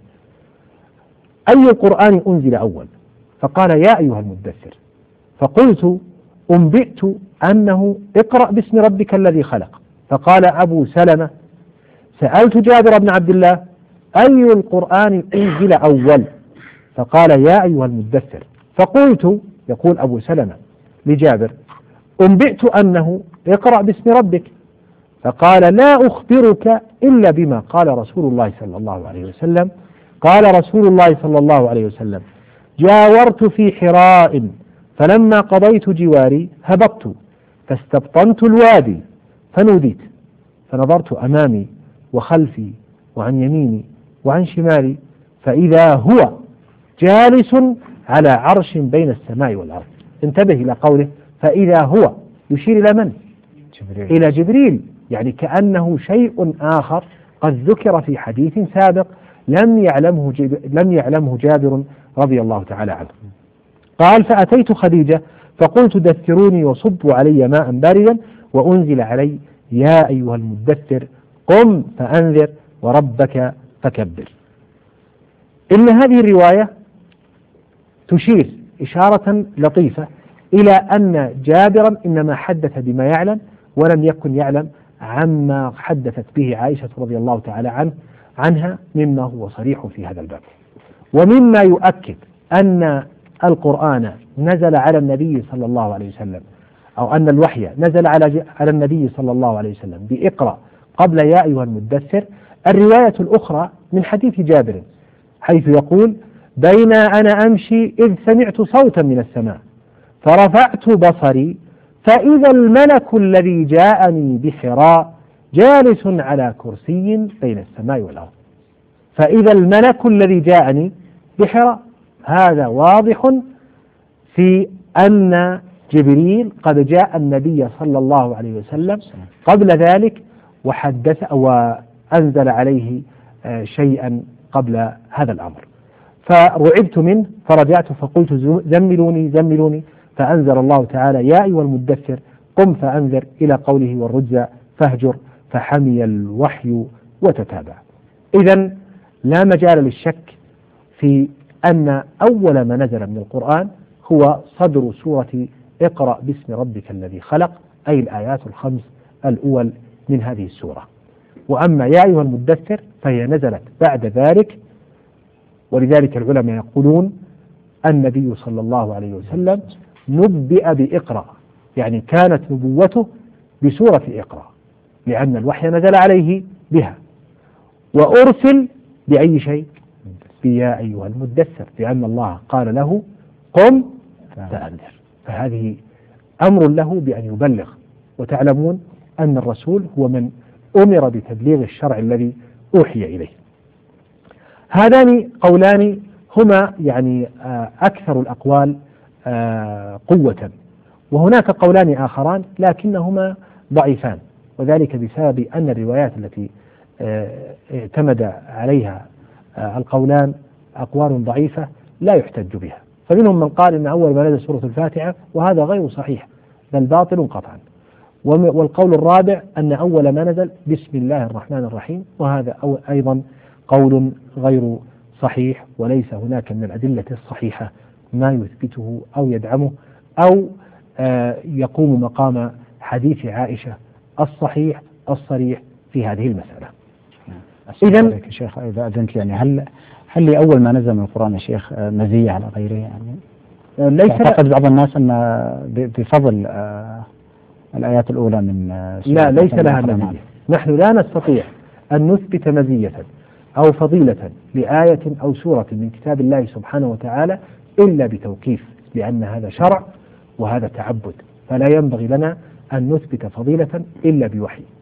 أي القرآن أنزل أول؟ فقال يا أيها المدثر. فقلت أنبئت أنه اقرأ باسم ربك الذي خلق. فقال أبو سلمة سألت جابر بن عبد الله أي القرآن أنزل أول؟ فقال يا أيها المدثر. فقلت يقول أبو سلمة لجابر أنبئت أنه اقرأ باسم ربك. فقال لا أخبرك إلا بما قال رسول الله صلى الله عليه وسلم. قال رسول الله صلى الله عليه وسلم جاورت في حراء فلما قضيت جواري هبطت فاستبطنت الوادي فنوديت فنظرت أمامي وخلفي وعن يميني وعن شمالي فإذا هو جالس على عرش بين السماء والأرض. انتبه إلى قوله فإذا هو، يشير إلى من؟ جبريل. إلى جبريل، يعني كأنه شيء آخر قد ذكر في حديث سابق لم يعلمه لم يعلمه جابر رضي الله تعالى عنه. قال فأتيت خديجة فقلت دثروني وصبوا علي ماء باردا وأنزل علي يا أيها المدثر قم فأنذر وربك فكبر. إن هذه الرواية تشير إشارة لطيفة إلى أن جابرا إنما حدث بما يعلم ولم يكن يعلم عما حدثت به عائشة رضي الله تعالى عنه عنها مما هو صريح في هذا الباب. ومما يؤكد أن القرآن نزل على النبي صلى الله عليه وسلم أو أن الوحي نزل على على النبي صلى الله عليه وسلم بإقرأ قبل يا أيها المدثر الرواية الأخرى من حديث جابر حيث يقول بين أنا أمشي إذ سمعت صوتا من السماء فرفعت بصري فإذا الملك الذي جاءني بحراء جالس على كرسي بين السماء والأرض. فإذا الملك الذي جاءني بحراء، هذا واضح في أن جبريل قد جاء النبي صلى الله عليه وسلم قبل ذلك وحدث وأنزل عليه شيئا قبل هذا الأمر. فرعبت منه فرجعت فقلت زملوني زملوني فأنزل الله تعالى يا أيها المدثر قم فأنذر إلى قوله والرجز فاهجر فحمي الوحي وتتابع. إذن لا مجال للشك في أن أول ما نزل من القرآن هو صدر سورة اقرأ باسم ربك الذي خلق، أي الآيات الخمس الأول من هذه السورة. وأما يا أيها المدثر فهي نزلت بعد ذلك، ولذلك العلماء يقولون النبي صلى الله عليه وسلم نبئ بإقرأ، يعني كانت نبوته بسورة اقرأ لأن الوحي نزل عليه بها، وأرسل بأي شيء؟ بيا أيها المدثر، لأن الله قال له قم فأنذر، فهذه أمر له بأن يبلغ. وتعلمون أن الرسول هو من أمر بتبليغ الشرع الذي أوحي إليه. هذان قولان هما يعني أكثر الأقوال قوة، وهناك قولان آخران لكنهما ضعيفان، وذلك بسبب أن الروايات التي اعتمد عليها القولان أقوال ضعيفة لا يحتج بها. فمنهم من قال إن أول ما نزل سورة الفاتحة، وهذا غير صحيح بل باطل قطعا. والقول الرابع أن أول ما نزل بسم الله الرحمن الرحيم، وهذا أيضا قول غير صحيح، وليس هناك من الأدلة الصحيحة ما يثبته أو يدعمه أو يقوم مقام حديث عائشة الصحيح الصريح في هذه المسألة. إذن يا شيخ إذا أذنت يعني هل هل لأول ما نزل من القرآن يا شيخ مزية على غيره؟ يعني ليس يعتقد بعض الناس أن بفضل الآيات الأولى من لا ليس لها مزية. نحن لا نستطيع أن نثبت مزية أو فضيلة لآية أو سورة من كتاب الله سبحانه وتعالى إلا بتوقيف، لأن هذا شرع وهذا تعبد، فلا ينبغي لنا أن نثبت فضيلة إلا بوحي.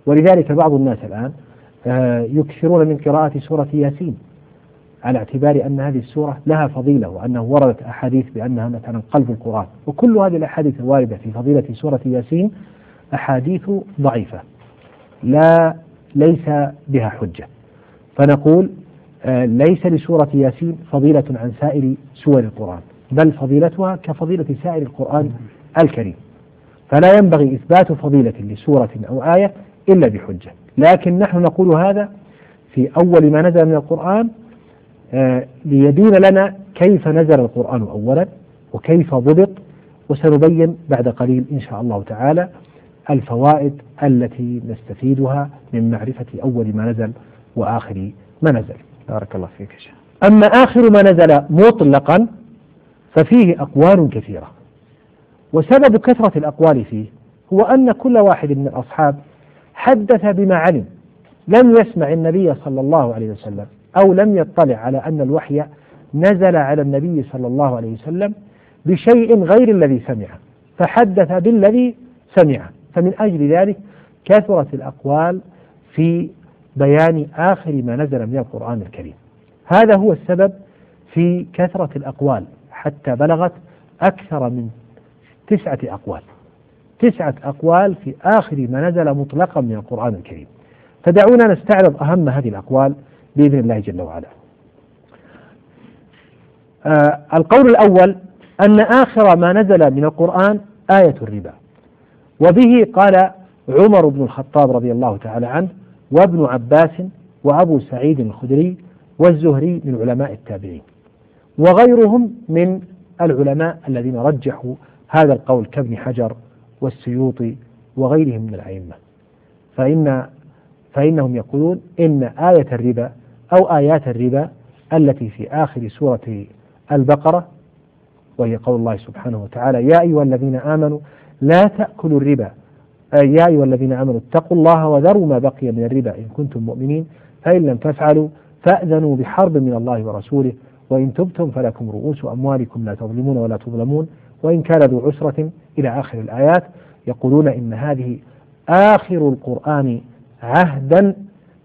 ولذلك بعض الناس الآن يكثرون من قراءة سورة ياسين على اعتبار أن هذه السورة لها فضيلة، وأنه وردت أحاديث بأنها مثلا قلب القرآن، وكل هذه الأحاديث الواردة في فضيلة سورة ياسين أحاديث ضعيفة لا ليس بها حجة. فنقول ليس لسورة ياسين فضيلة عن سائر سور القرآن، بل فضيلتها كفضيلة سائر القرآن الكريم، فلا ينبغي إثبات فضيلة لسورة أو آية إلا بحجة. لكن نحن نقول هذا في أول ما نزل من القرآن ليبين لنا كيف نزل القرآن أولا وكيف ضبط، وسنبين بعد قليل إن شاء الله تعالى الفوائد التي نستفيدها من معرفة أول ما نزل وآخر ما نزل. بارك الله فيك. أما آخر ما نزل مطلقا ففيه أقوال كثيرة، وسبب كثرة الأقوال فيه هو أن كل واحد من الأصحاب حدث بما علم، لم يسمع النبي صلى الله عليه وسلم أو لم يطلع على أن الوحي نزل على النبي صلى الله عليه وسلم بشيء غير الذي سمعه، فحدث بالذي سمعه. فمن أجل ذلك كثرت الأقوال في بيان آخر ما نزل من القرآن الكريم. هذا هو السبب في كثرة الأقوال حتى بلغت أكثر من تسعة أقوال تسعة أقوال في آخر ما نزل مطلقا من القرآن الكريم. فدعونا نستعرض أهم هذه الأقوال بإذن الله جل وعلا. آه القول الأول أن آخر ما نزل من القرآن آية الربا، وبه قال عمر بن الخطاب رضي الله تعالى عنه وابن عباس وأبو سعيد الخدري والزهري من علماء التابعين، وغيرهم من العلماء الذين رجحوا هذا القول كابن حجر والسيوطي وغيرهم من الأئمة، فإن فإنهم يقولون إن آية الربا أو آيات الربا التي في آخر سورة البقرة، وهي قول الله سبحانه وتعالى يا أيها الذين آمنوا لا تأكلوا الربا يا أيها الذين آمنوا اتقوا الله وذروا ما بقي من الربا إن كنتم مؤمنين فإن لم تفعلوا فأذنوا بحرب من الله ورسوله وإن تبتم فلكم رؤوس أموالكم لا تظلمون ولا تظلمون وإن كان ذو عسرة إلى آخر الآيات. يقولون إن هذه آخر القرآن عهدا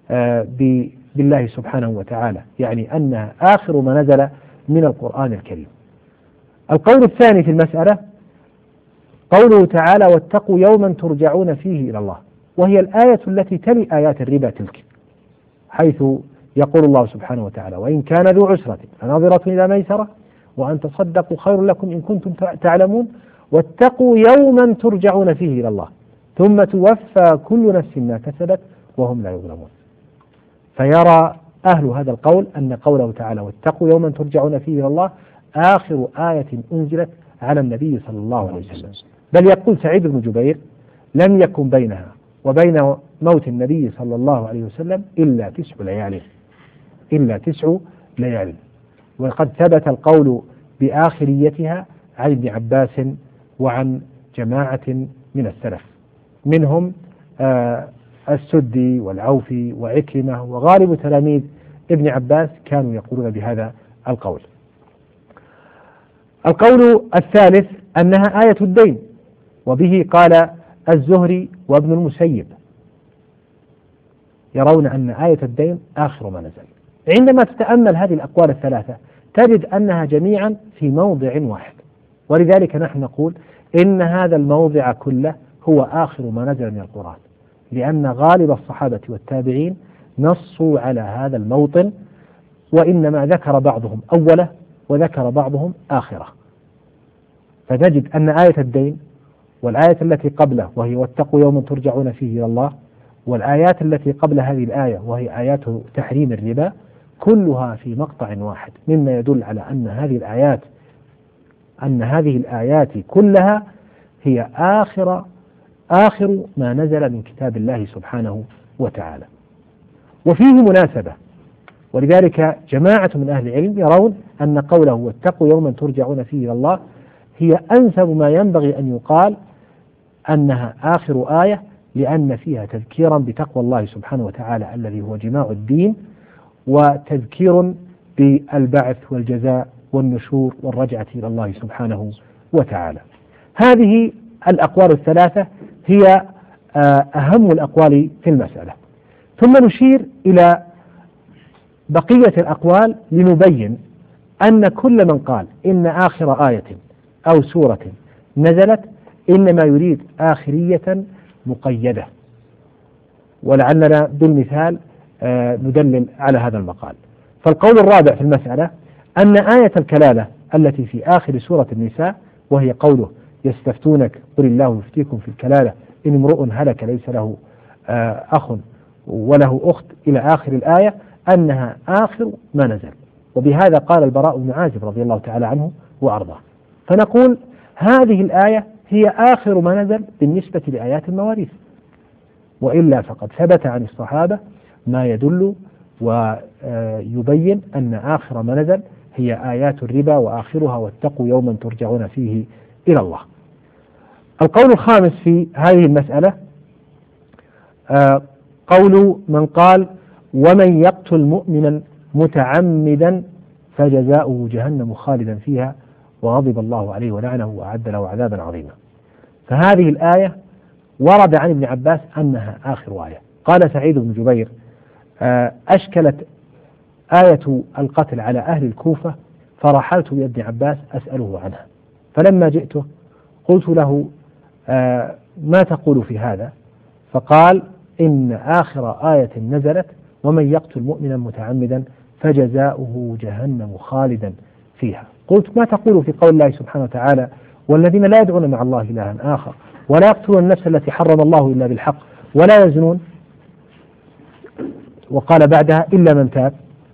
بالله سبحانه وتعالى، يعني أنها آخر ما نزل من القرآن الكريم. القول الثاني في المسألة قوله تعالى واتقوا يوما ترجعون فيه إلى الله، وهي الآية التي تلي آيات الربا تلك، حيث يقول الله سبحانه وتعالى وإن كان ذو عسرة فنظرة إلى ميسرة وأن تصدقوا خير لكم إن كنتم تعلمون واتقوا يوما ترجعون فيه إلى الله ثم توفى كل نفس ما كسبت وهم لا يظلمون. فيرى أهل هذا القول أن قوله تعالى واتقوا يوما ترجعون فيه إلى الله آخر آية أنزلت على النبي صلى الله عليه وسلم، بل يقول سعيد بن جبير لم يكن بينها وبين موت النبي صلى الله عليه وسلم إلا تسع ليال إلا تسع ليال وقد ثبت القول بآخريتها عن ابن عباس وعن جماعة من السلف، منهم آه السدي والعوفي وعكرمة وغالب تلاميذ ابن عباس كانوا يقولون بهذا القول. القول الثالث أنها آية الدين، وبه قال الزهري وابن المسيب، يرون أن آية الدين آخر ما نزل. عندما تتأمل هذه الأقوال الثلاثة تجد أنها جميعا في موضع واحد، ولذلك نحن نقول إن هذا الموضع كله هو آخر ما نزل من القرآن، لأن غالب الصحابة والتابعين نصوا على هذا الموطن، وإنما ذكر بعضهم أوله وذكر بعضهم آخره. فتجد أن آية الدين والآية التي قبله وهي واتقوا يوما ترجعون فيه إلى الله، والآيات التي قبل هذه الآية وهي آيات تحريم الربا، كلها في مقطع واحد، مما يدل على أن هذه الآيات أن هذه الآيات كلها هي آخر آخر ما نزل من كتاب الله سبحانه وتعالى. وفيه مناسبة، ولذلك جماعة من أهل العلم يرون أن قوله واتقوا يوما ترجعون فيه إلى الله هي أنسب ما ينبغي أن يقال أنها آخر آية، لأن فيها تذكيرا بتقوى الله سبحانه وتعالى الذي هو جماع الدين، وتذكير بالبعث والجزاء والنشور والرجعة إلى الله سبحانه وتعالى. هذه الأقوال الثلاثة هي أهم الأقوال في المسألة. ثم نشير إلى بقية الأقوال لنبين أن كل من قال إن آخر آية أو سورة نزلت إنما يريد آخرية مقيدة، ولعلنا بالمثال ندلل على هذا المقال. فالقول الرابع في المسألة أن آية الكلالة التي في آخر سورة النساء، وهي قوله يستفتونك قل الله يفتيكم في الكلالة إن امرؤ هلك ليس له أخ وله أخت إلى آخر الآية، أنها آخر ما نزل. وبهذا قال البراء بن عازب رضي الله تعالى عنه وأرضاه. فنقول هذه الآية هي آخر ما نزل بالنسبة لآيات المواريث، وإلا فقد ثبت عن الصحابة ما يدل ويبين أن آخر ما نزل هي آيات الربا وآخرها واتقوا يوما ترجعون فيه إلى الله. القول الخامس في هذه المسألة قول من قال ومن يقتل مؤمنا متعمدا فجزاؤه جهنم خالدا فيها وغضب الله عليه ولعنه وأعد له عذابا عظيما. فهذه الآية ورد عن ابن عباس أنها آخر آية. قال سعيد بن جبير أشكلت آية القتل على أهل الكوفة فرحلت بابن عباس أسأله عنها، فلما جئته قلت له ما تقول في هذا؟ فقال إن آخر آية نزلت ومن يقتل مؤمنا متعمدا فجزاؤه جهنم خالدا فيها. قلت ما تقول في قول الله سبحانه وتعالى والذين لا يدعون مع الله إلها آخر ولا يقتلون النفس التي حرم الله إلا بالحق ولا يزنون، وقال بعدها إلا من تاب.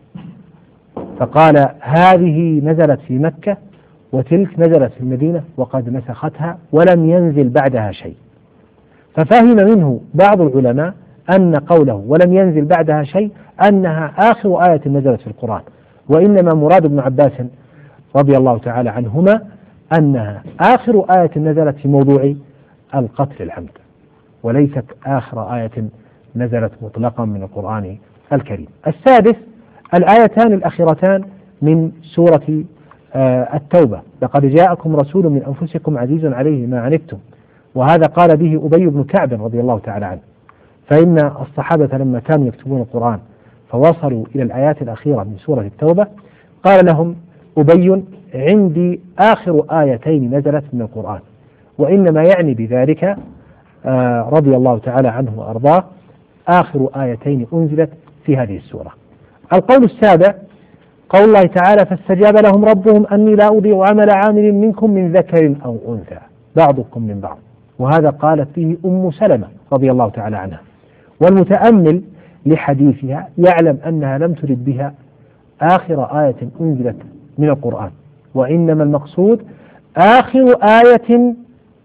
فقال هذه نزلت في مكة وتلك نزلت في المدينة وقد نسختها ولم ينزل بعدها شيء. ففهم منه بعض العلماء أن قوله ولم ينزل بعدها شيء أنها آخر آية نزلت في القرآن، وإنما مراد ابن عباس رضي الله تعالى عنهما أنها آخر آية نزلت في موضوع القتل العمد، وليست آخر آية نزلت مطلقا من القرآن الكريم. السادس الآيتان الأخيرتان من سورة التوبة لقد جاءكم رسول من أنفسكم عزيز عليه ما عنتم، وهذا قال به أبي بن كعب رضي الله تعالى عنه. فإن الصحابة لما كانوا يكتبون القرآن فوصلوا إلى الآيات الأخيرة من سورة التوبة قال لهم أبي عندي آخر آيتين نزلت من القرآن، وإنما يعني بذلك رضي الله تعالى عنه وأرضاه آخر آيتين أنزلت في هذه السورة. القول السابع قول الله تعالى فاستجاب لهم ربهم أني لا أضيع عمل عامل منكم من ذكر أو أنثى بعضكم من بعض، وهذا قالت فيه أم سلمة رضي الله تعالى عنها. والمتأمل لحديثها يعلم أنها لم ترد بها آخر آية أنزلت من القرآن، وإنما المقصود آخر آية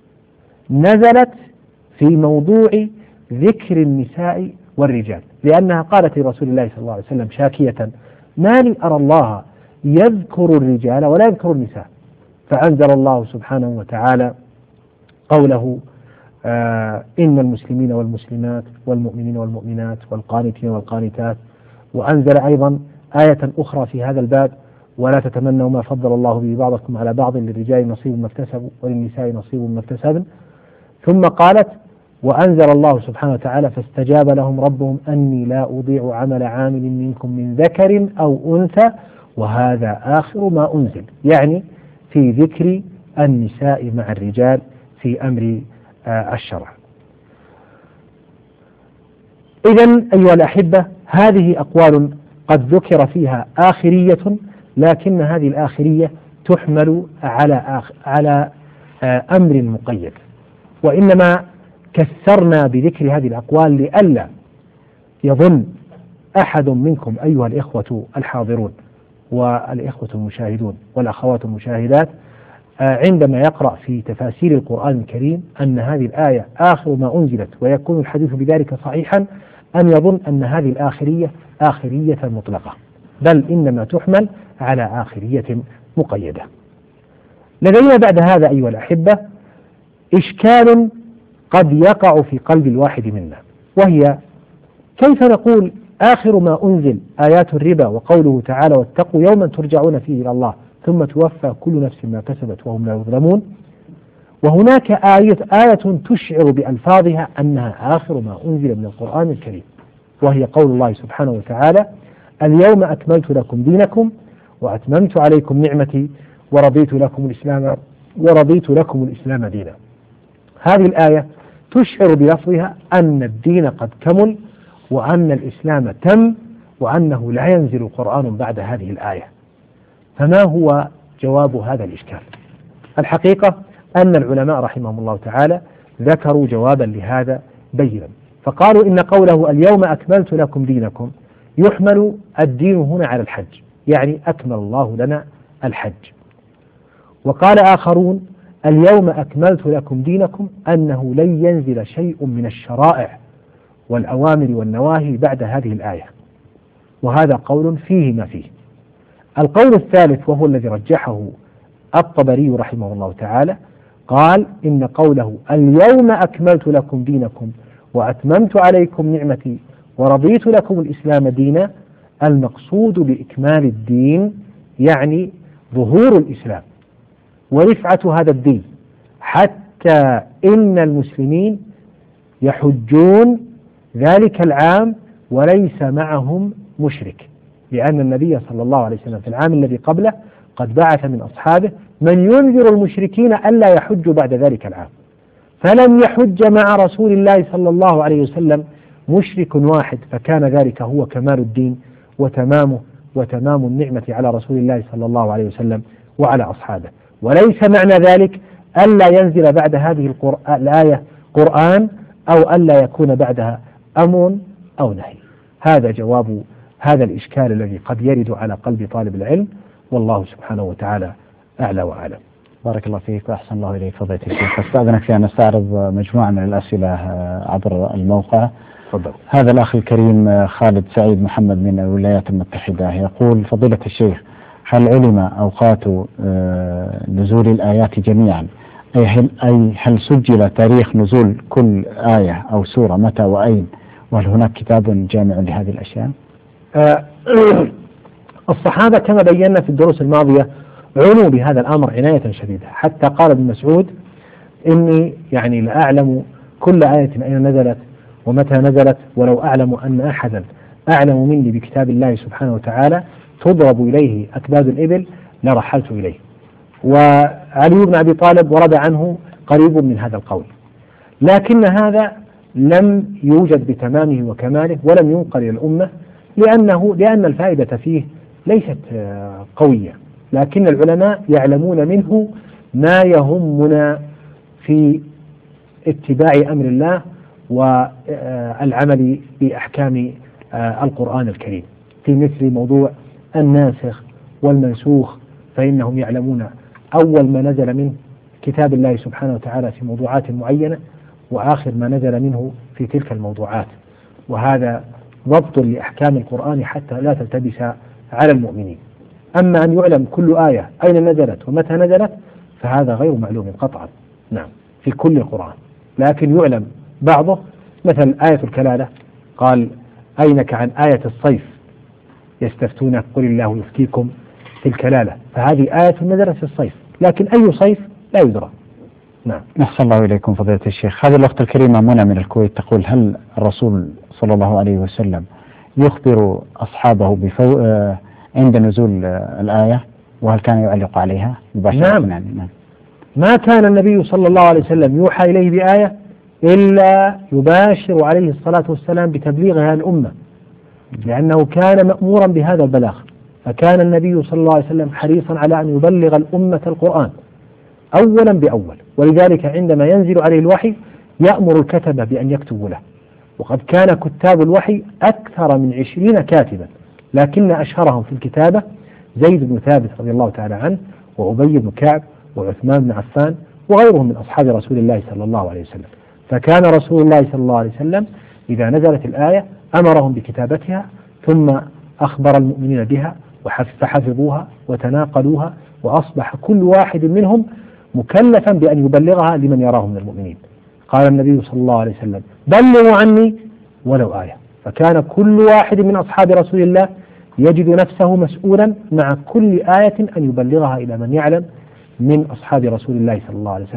نزلت في موضوع ذكر النساء والرجال، لأنها قالت لرسول الله صلى الله عليه وسلم شاكية ما لي أرى الله يذكر الرجال ولا يذكر النساء، فأنزل الله سبحانه وتعالى قوله آه إن المسلمين والمسلمات والمؤمنين والمؤمنات والقانتين والقانتات، وأنزل أيضا آية أخرى في هذا الباب ولا تتمنوا ما فضل الله به بعضكم على بعض للرجال نصيب ما اكتسبوا وللنساء نصيب ما اكتسبن. ثم قالت وأنزل الله سبحانه وتعالى فاستجاب لهم ربهم أني لا أضيع عمل عامل منكم من ذكر أو أنثى وهذا آخر ما أنزل، يعني في ذكر النساء مع الرجال في أمر آه الشرع. إذن أيها الأحبة هذه أقوال قد ذكر فيها آخرية، لكن هذه الآخرية تحمل على آخ على آه أمر مقيد، وإنما كثرنا بذكر هذه الأقوال لئلا يظن أحد منكم أيها الإخوة الحاضرون والإخوة المشاهدون والأخوات المشاهدات عندما يقرأ في تفاسير القرآن الكريم أن هذه الآية آخر ما أنزلت ويكون الحديث بذلك صحيحا أن يظن أن هذه الآخرية آخرية مطلقة، بل إنما تحمل على آخرية مقيدة. لدينا بعد هذا أيها الأحبة إشكال قد يقع في قلب الواحد منا، وهي كيف نقول آخر ما أنزل آيات الربا وقوله تعالى واتقوا يوما ترجعون فيه إلى الله ثم توفى كل نفس ما كسبت وهم لا يظلمون، وهناك آية آية تشعر بألفاظها أنها آخر ما أنزل من القرآن الكريم، وهي قول الله سبحانه وتعالى: اليوم أكملت لكم دينكم وأتممت عليكم نعمتي ورضيت لكم الإسلام ورضيت لكم الإسلام دينا. هذه الآية تشعر بلفظها أن الدين قد كمل، وأن الإسلام تم، وأنه لا ينزل قرآن بعد هذه الآية. فما هو جواب هذا الإشكال؟ الحقيقة أن العلماء رحمهم الله تعالى ذكروا جوابا لهذا بينا، فقالوا إن قوله اليوم أكملت لكم دينكم يحمل الدين هنا على الحج، يعني أكمل الله لنا الحج. وقال آخرون اليوم أكملت لكم دينكم أنه لن ينزل شيء من الشرائع والأوامر والنواهي بعد هذه الآية، وهذا قول فيه ما فيه. القول الثالث وهو الذي رجحه الطبري رحمه الله تعالى قال إن قوله اليوم أكملت لكم دينكم وأتممت عليكم نعمتي ورضيت لكم الإسلام دينا، المقصود بإكمال الدين يعني ظهور الإسلام ورفعة هذا الدين، حتى إن المسلمين يحجون ذلك العام وليس معهم مشرك، لأن النبي صلى الله عليه وسلم في العام الذي قبله قد بعث من أصحابه من ينذر المشركين ألا يحجوا بعد ذلك العام، فلم يحج مع رسول الله صلى الله عليه وسلم مشرك واحد، فكان ذلك هو كمال الدين وتمامه وتمام النعمة على رسول الله صلى الله عليه وسلم وعلى أصحابه. وليس معنى ذلك ألا ينزل بعد هذه الآية قرآن أو ألا يكون بعدها أمر أو نهي. هذا جواب هذا الإشكال الذي قد يرد على قلب طالب العلم، والله سبحانه وتعالى أعلى وأعلم. بارك الله فيك وأحسن الله إليك فضيلة الشيخ. أستأذنك في أن نستعرض مجموعة من الأسئلة عبر الموقع. تفضل. هذا الأخ الكريم خالد سعيد محمد من الولايات المتحدة يقول: فضيلة الشيخ، هل علم أوقات نزول الآيات جميعا؟ أي هل, أي هل سجل تاريخ نزول كل آية أو سورة متى وأين؟ وهل هناك كتاب جامع لهذه الأشياء؟ آه الصحابة كما بينا في الدروس الماضية عنوا بهذا الأمر عناية شديدة، حتى قال ابن مسعود: إني يعني لأعلم كل آية أين نزلت ومتى نزلت، ولو أعلم أن أحدا أعلم مني بكتاب الله سبحانه وتعالى تضرب إليه أكباد الإبل لرحلت إليه. وعلي بن أبي طالب ورد عنه قريب من هذا القول، لكن هذا لم يوجد بتمامه وكماله ولم ينقل إلى الأمة، لأنه لأن الفائدة فيه ليست قوية، لكن العلماء يعلمون منه ما يهمنا في اتباع أمر الله والعمل بأحكام القرآن الكريم، في مثل موضوع الناسخ والمنسوخ، فإنهم يعلمون أول ما نزل من كتاب الله سبحانه وتعالى في موضوعات معينة، وآخر ما نزل منه في تلك الموضوعات، وهذا ضبط لأحكام القرآن حتى لا تلتبس على المؤمنين. أما أن يعلم كل آية أين نزلت ومتى نزلت فهذا غير معلوم قطعا، نعم، في كل القرآن، لكن يعلم بعضه، مثل آية الكلالة قال: أينك عن آية الصيف يستفتونك قل الله يفتيكم في الكلالة، فهذه آية نزلت في الصيف، لكن أي صيف لا يدرى. نعم. أحسن الله إليكم فضيلة الشيخ. هذه الأخت الكريمة منى من الكويت تقول: هل الرسول صلى الله عليه وسلم يخبر أصحابه بفو... آه عند نزول آه الآية، وهل كان يعلق عليها مباشرة؟ نعم. يعني نعم. ما كان النبي صلى الله عليه وسلم يوحى إليه بآية إلا يباشر عليه الصلاة والسلام بتبليغها الأمة، لأنه كان مأمورا بهذا البلاغ، فكان النبي صلى الله عليه وسلم حريصا على أن يبلغ الأمة القرآن أولا بأول، ولذلك عندما ينزل عليه الوحي يأمر الكتبة بأن يكتبوا له، وقد كان كتاب الوحي أكثر من عشرين كاتبا، لكن أشهرهم في الكتابة زيد بن ثابت رضي الله تعالى عنه، وأبي بن كعب، وعثمان بن عفان، وغيرهم من أصحاب رسول الله صلى الله عليه وسلم. فكان رسول الله صلى الله عليه وسلم إذا نزلت الآية أمرهم بكتابتها، ثم أخبر المؤمنين بها فحفظوها وتناقلوها، وأصبح كل واحد منهم مكلفا بأن يبلغها لمن يراه من المؤمنين. قال النبي صلى الله عليه وسلم: بلغوا عني ولو آية. فكان كل واحد من أصحاب رسول الله يجد نفسه مسؤولا مع كل آية أن يبلغها إلى من يعلم من أصحاب رسول الله صلى الله عليه وسلم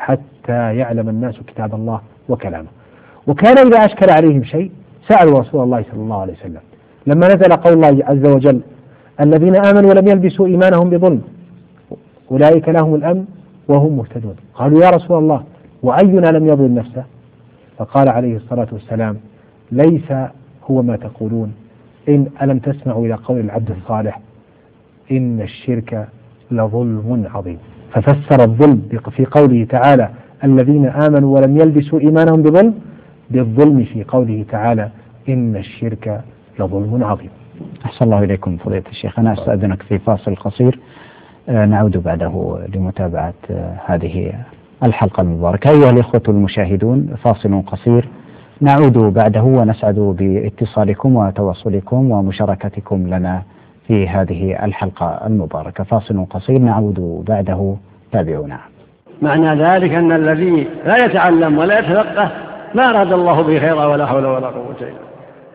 حتى يعلم الناس كتاب الله وكلامه. وكان إذا أشكل عليهم شيء سألوا رسول الله صلى الله عليه وسلم. لما نزل قول الله عز وجل الذين آمنوا ولم يلبسوا إيمانهم بظلم أولئك لهم الأمن وهم مهتدون، قالوا يا رسول الله وأينا لم يظلم نفسه؟ فقال عليه الصلاة والسلام ليس هو ما تقولون، إن ألم تسمعوا إلى قول العبد الصالح إن الشرك لظلم عظيم. ففسر الظلم في قوله تعالى الذين آمنوا ولم يلبسوا إيمانهم بظلم بالظلم في قوله تعالى إن الشرك لظلم عظيم. أحسن الله إليكم فضيلة الشيخ. أنا أستأذنك في فاصل قصير، آه نعود بعده لمتابعة آه هذه الحلقة المباركة. أيها الإخوة المشاهدون، فاصل قصير نعود بعده ونسعد باتصالكم وتواصلكم ومشاركتكم لنا في هذه الحلقة المباركة. فاصل قصير نعود بعده، تابعونا. معنى ذلك أن الذي لا يتعلم ولا يتفقه ما أراد الله به خيرا ولا حول ولا قوة إلا بالله.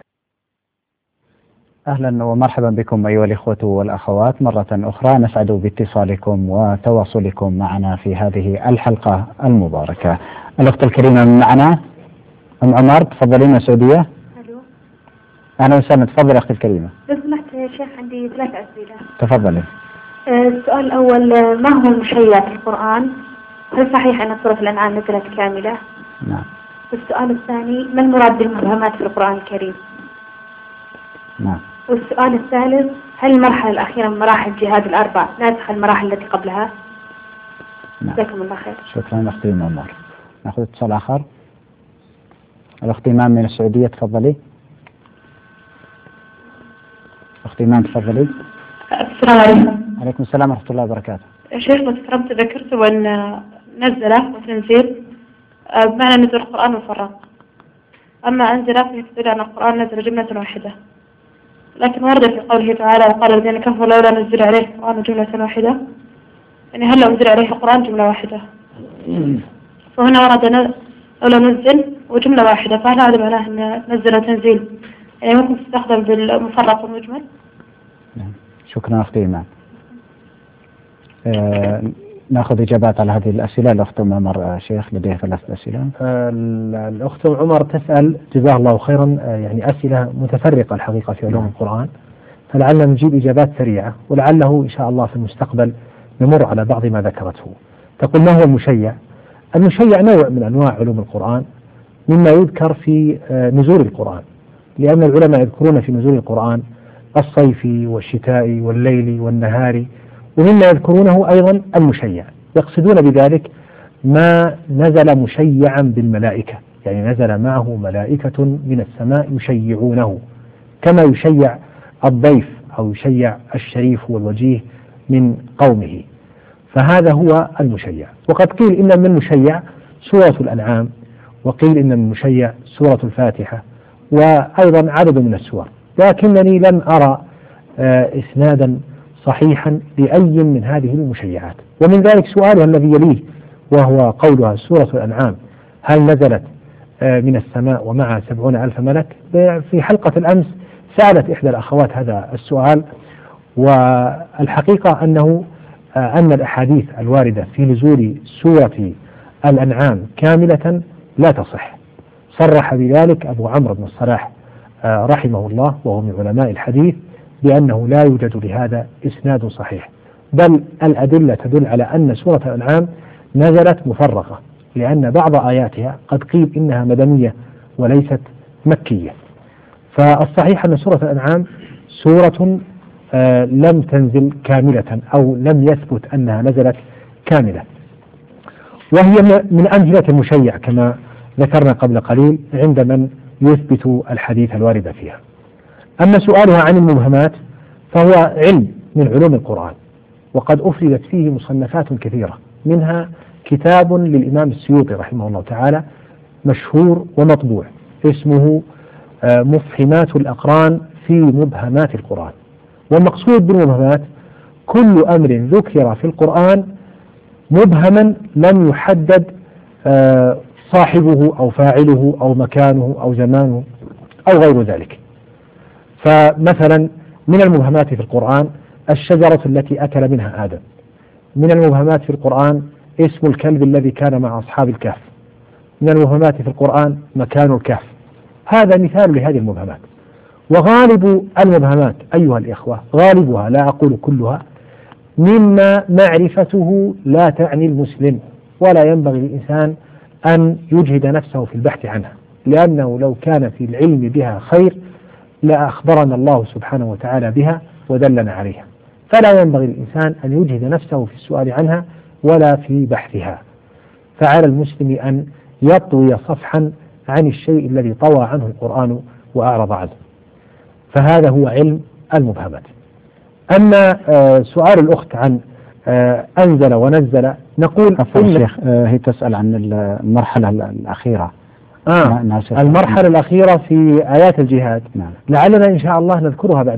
أهلا ومرحبا بكم أيها الإخوة والأخوات مرة أخرى، نسعد باتصالكم وتواصلكم معنا في هذه الحلقة المباركة. الأخت الكريمة من معنا أم عمر، تفضلين من السعودية. ألو. أهلا وسهلا، تفضل أختي الكريمة. لو سمحت يا شيخ عندي ثلاث أسئلة. تفضلي. السؤال الأول، ما هو المشيع في القرآن؟ هل صحيح أن سورة الأنعام نزلت كاملة؟ نعم. والسؤال الثاني، ما المراد بالمبهمات في القرآن الكريم؟ نعم. والسؤال الثالث، هل المرحلة الأخيرة من مراحل الجهاد الأربع ناسخة المراحل التي قبلها؟ نعم. جزاكم الله خير. شكرا أختي عمر. نأخذ اتصال آخر. الأخت إيمان من السعودية، تفضلي. أخت إيمان تفضلي. السلام عليكم. عليكم السلام ورحمة الله وبركاته. شيخ لو تكرمت ذكرت وأن نزله وتنزيل بمعنى نزل القرآن مفرق، أما أنزله فيدل أن القرآن نزل جملة واحدة، لكن ورد في قوله تعالى وقال الذين كفروا لولا نزل عليه القرآن جملة واحدة، يعني هل لو نزل عليه القرآن جملة واحدة؟ فهنا ورد لولا نزل وجملة واحدة، فهل هذا معناه أن نزل وتنزيل يعني ممكن تستخدم بالمفرق والمجمل؟ نعم. شكرا أختي إيمان. آه نأخذ إجابات على هذه الأسئلة. الأخت أم عمر شيخ لديها ثلاث أسئلة. آه الأخت أم عمر تسأل جزاها الله خيرا آه يعني أسئلة متفرقة الحقيقة في علوم القرآن، فلعلنا نجيب إجابات سريعة ولعله إن شاء الله في المستقبل نمر على بعض ما ذكرته. تقول ما هو المشيع؟ المشيع نوع من أنواع علوم القرآن مما يذكر في آه نزول القرآن، لأن العلماء يذكرون في نزول القرآن الصيفي والشتائي والليلي والنهاري، ومما يذكرونه أيضا المشيع، يقصدون بذلك ما نزل مشيعا بالملائكة، يعني نزل معه ملائكة من السماء يشيعونه كما يشيع الضيف أو يشيع الشريف والوجيه من قومه، فهذا هو المشيع. وقد قيل إن من المشيع سورة الأنعام، وقيل إن من المشيع سورة الفاتحة، وأيضا عدد من السور، لكنني لم أرى آه إسنادا صحيحا لأي من هذه المشيعات. ومن ذلك سؤالها الذي يليه وهو قولها سورة الأنعام هل نزلت آه من السماء ومعها سبعون ألف ملك؟ في حلقة الأمس سألت إحدى الأخوات هذا السؤال، والحقيقة أنه آه أن الأحاديث الواردة في نزول سورة الأنعام كاملة لا تصح. صرح بذلك أبو عمرو بن الصلاح آه رحمه الله وهو من علماء الحديث بأنه لا يوجد لهذا إسناد صحيح، بل الأدلة تدل على أن سورة الأنعام نزلت مفرقة، لأن بعض آياتها قد قيل إنها مدنية وليست مكية. فالصحيح أن سورة الأنعام سورة آه لم تنزل كاملة أو لم يثبت أنها نزلت كاملة، وهي من أمثلة المشيع كما ذكرنا قبل قليل عند من يثبت الحديث الوارد فيها. أما سؤالها عن المبهمات فهو علم من علوم القرآن، وقد أفردت فيه مصنفات كثيرة، منها كتاب للإمام السيوطي رحمه الله تعالى مشهور ومطبوع اسمه مفهمات الأقران في مبهمات القرآن. والمقصود بالمبهمات كل أمر ذكر في القرآن مبهما لم يحدد صاحبه أو فاعله أو مكانه أو زمانه أو غير ذلك. فمثلا من المبهمات في القرآن الشجرة التي أكل منها آدم، من المبهمات في القرآن اسم الكلب الذي كان مع أصحاب الكهف. من المبهمات في القرآن مكان الكهف، هذا مثال لهذه المبهمات. وغالب المبهمات أيها الإخوة، غالبها لا أقول كلها، مما معرفته لا تعني المسلم، ولا ينبغي للإنسان أن يجهد نفسه في البحث عنها، لأنه لو كان في العلم بها خير لأخبرنا الله سبحانه وتعالى بها ودلنا عليها. فلا ينبغي للإنسان أن يجهد نفسه في السؤال عنها ولا في بحثها، فعلى المسلم أن يطوي صفحا عن الشيء الذي طوى عنه القرآن وأعرض عنه، فهذا هو علم المبهمات. أما آه سؤال الأخت عن آه أنزل ونزل، نقول إن شيخ آه هي تسأل عن المرحلة الأخيرة. آه المرحلة الأخيرة في آيات الجهاد. نعم. لعلنا إن شاء الله نذكرها بعد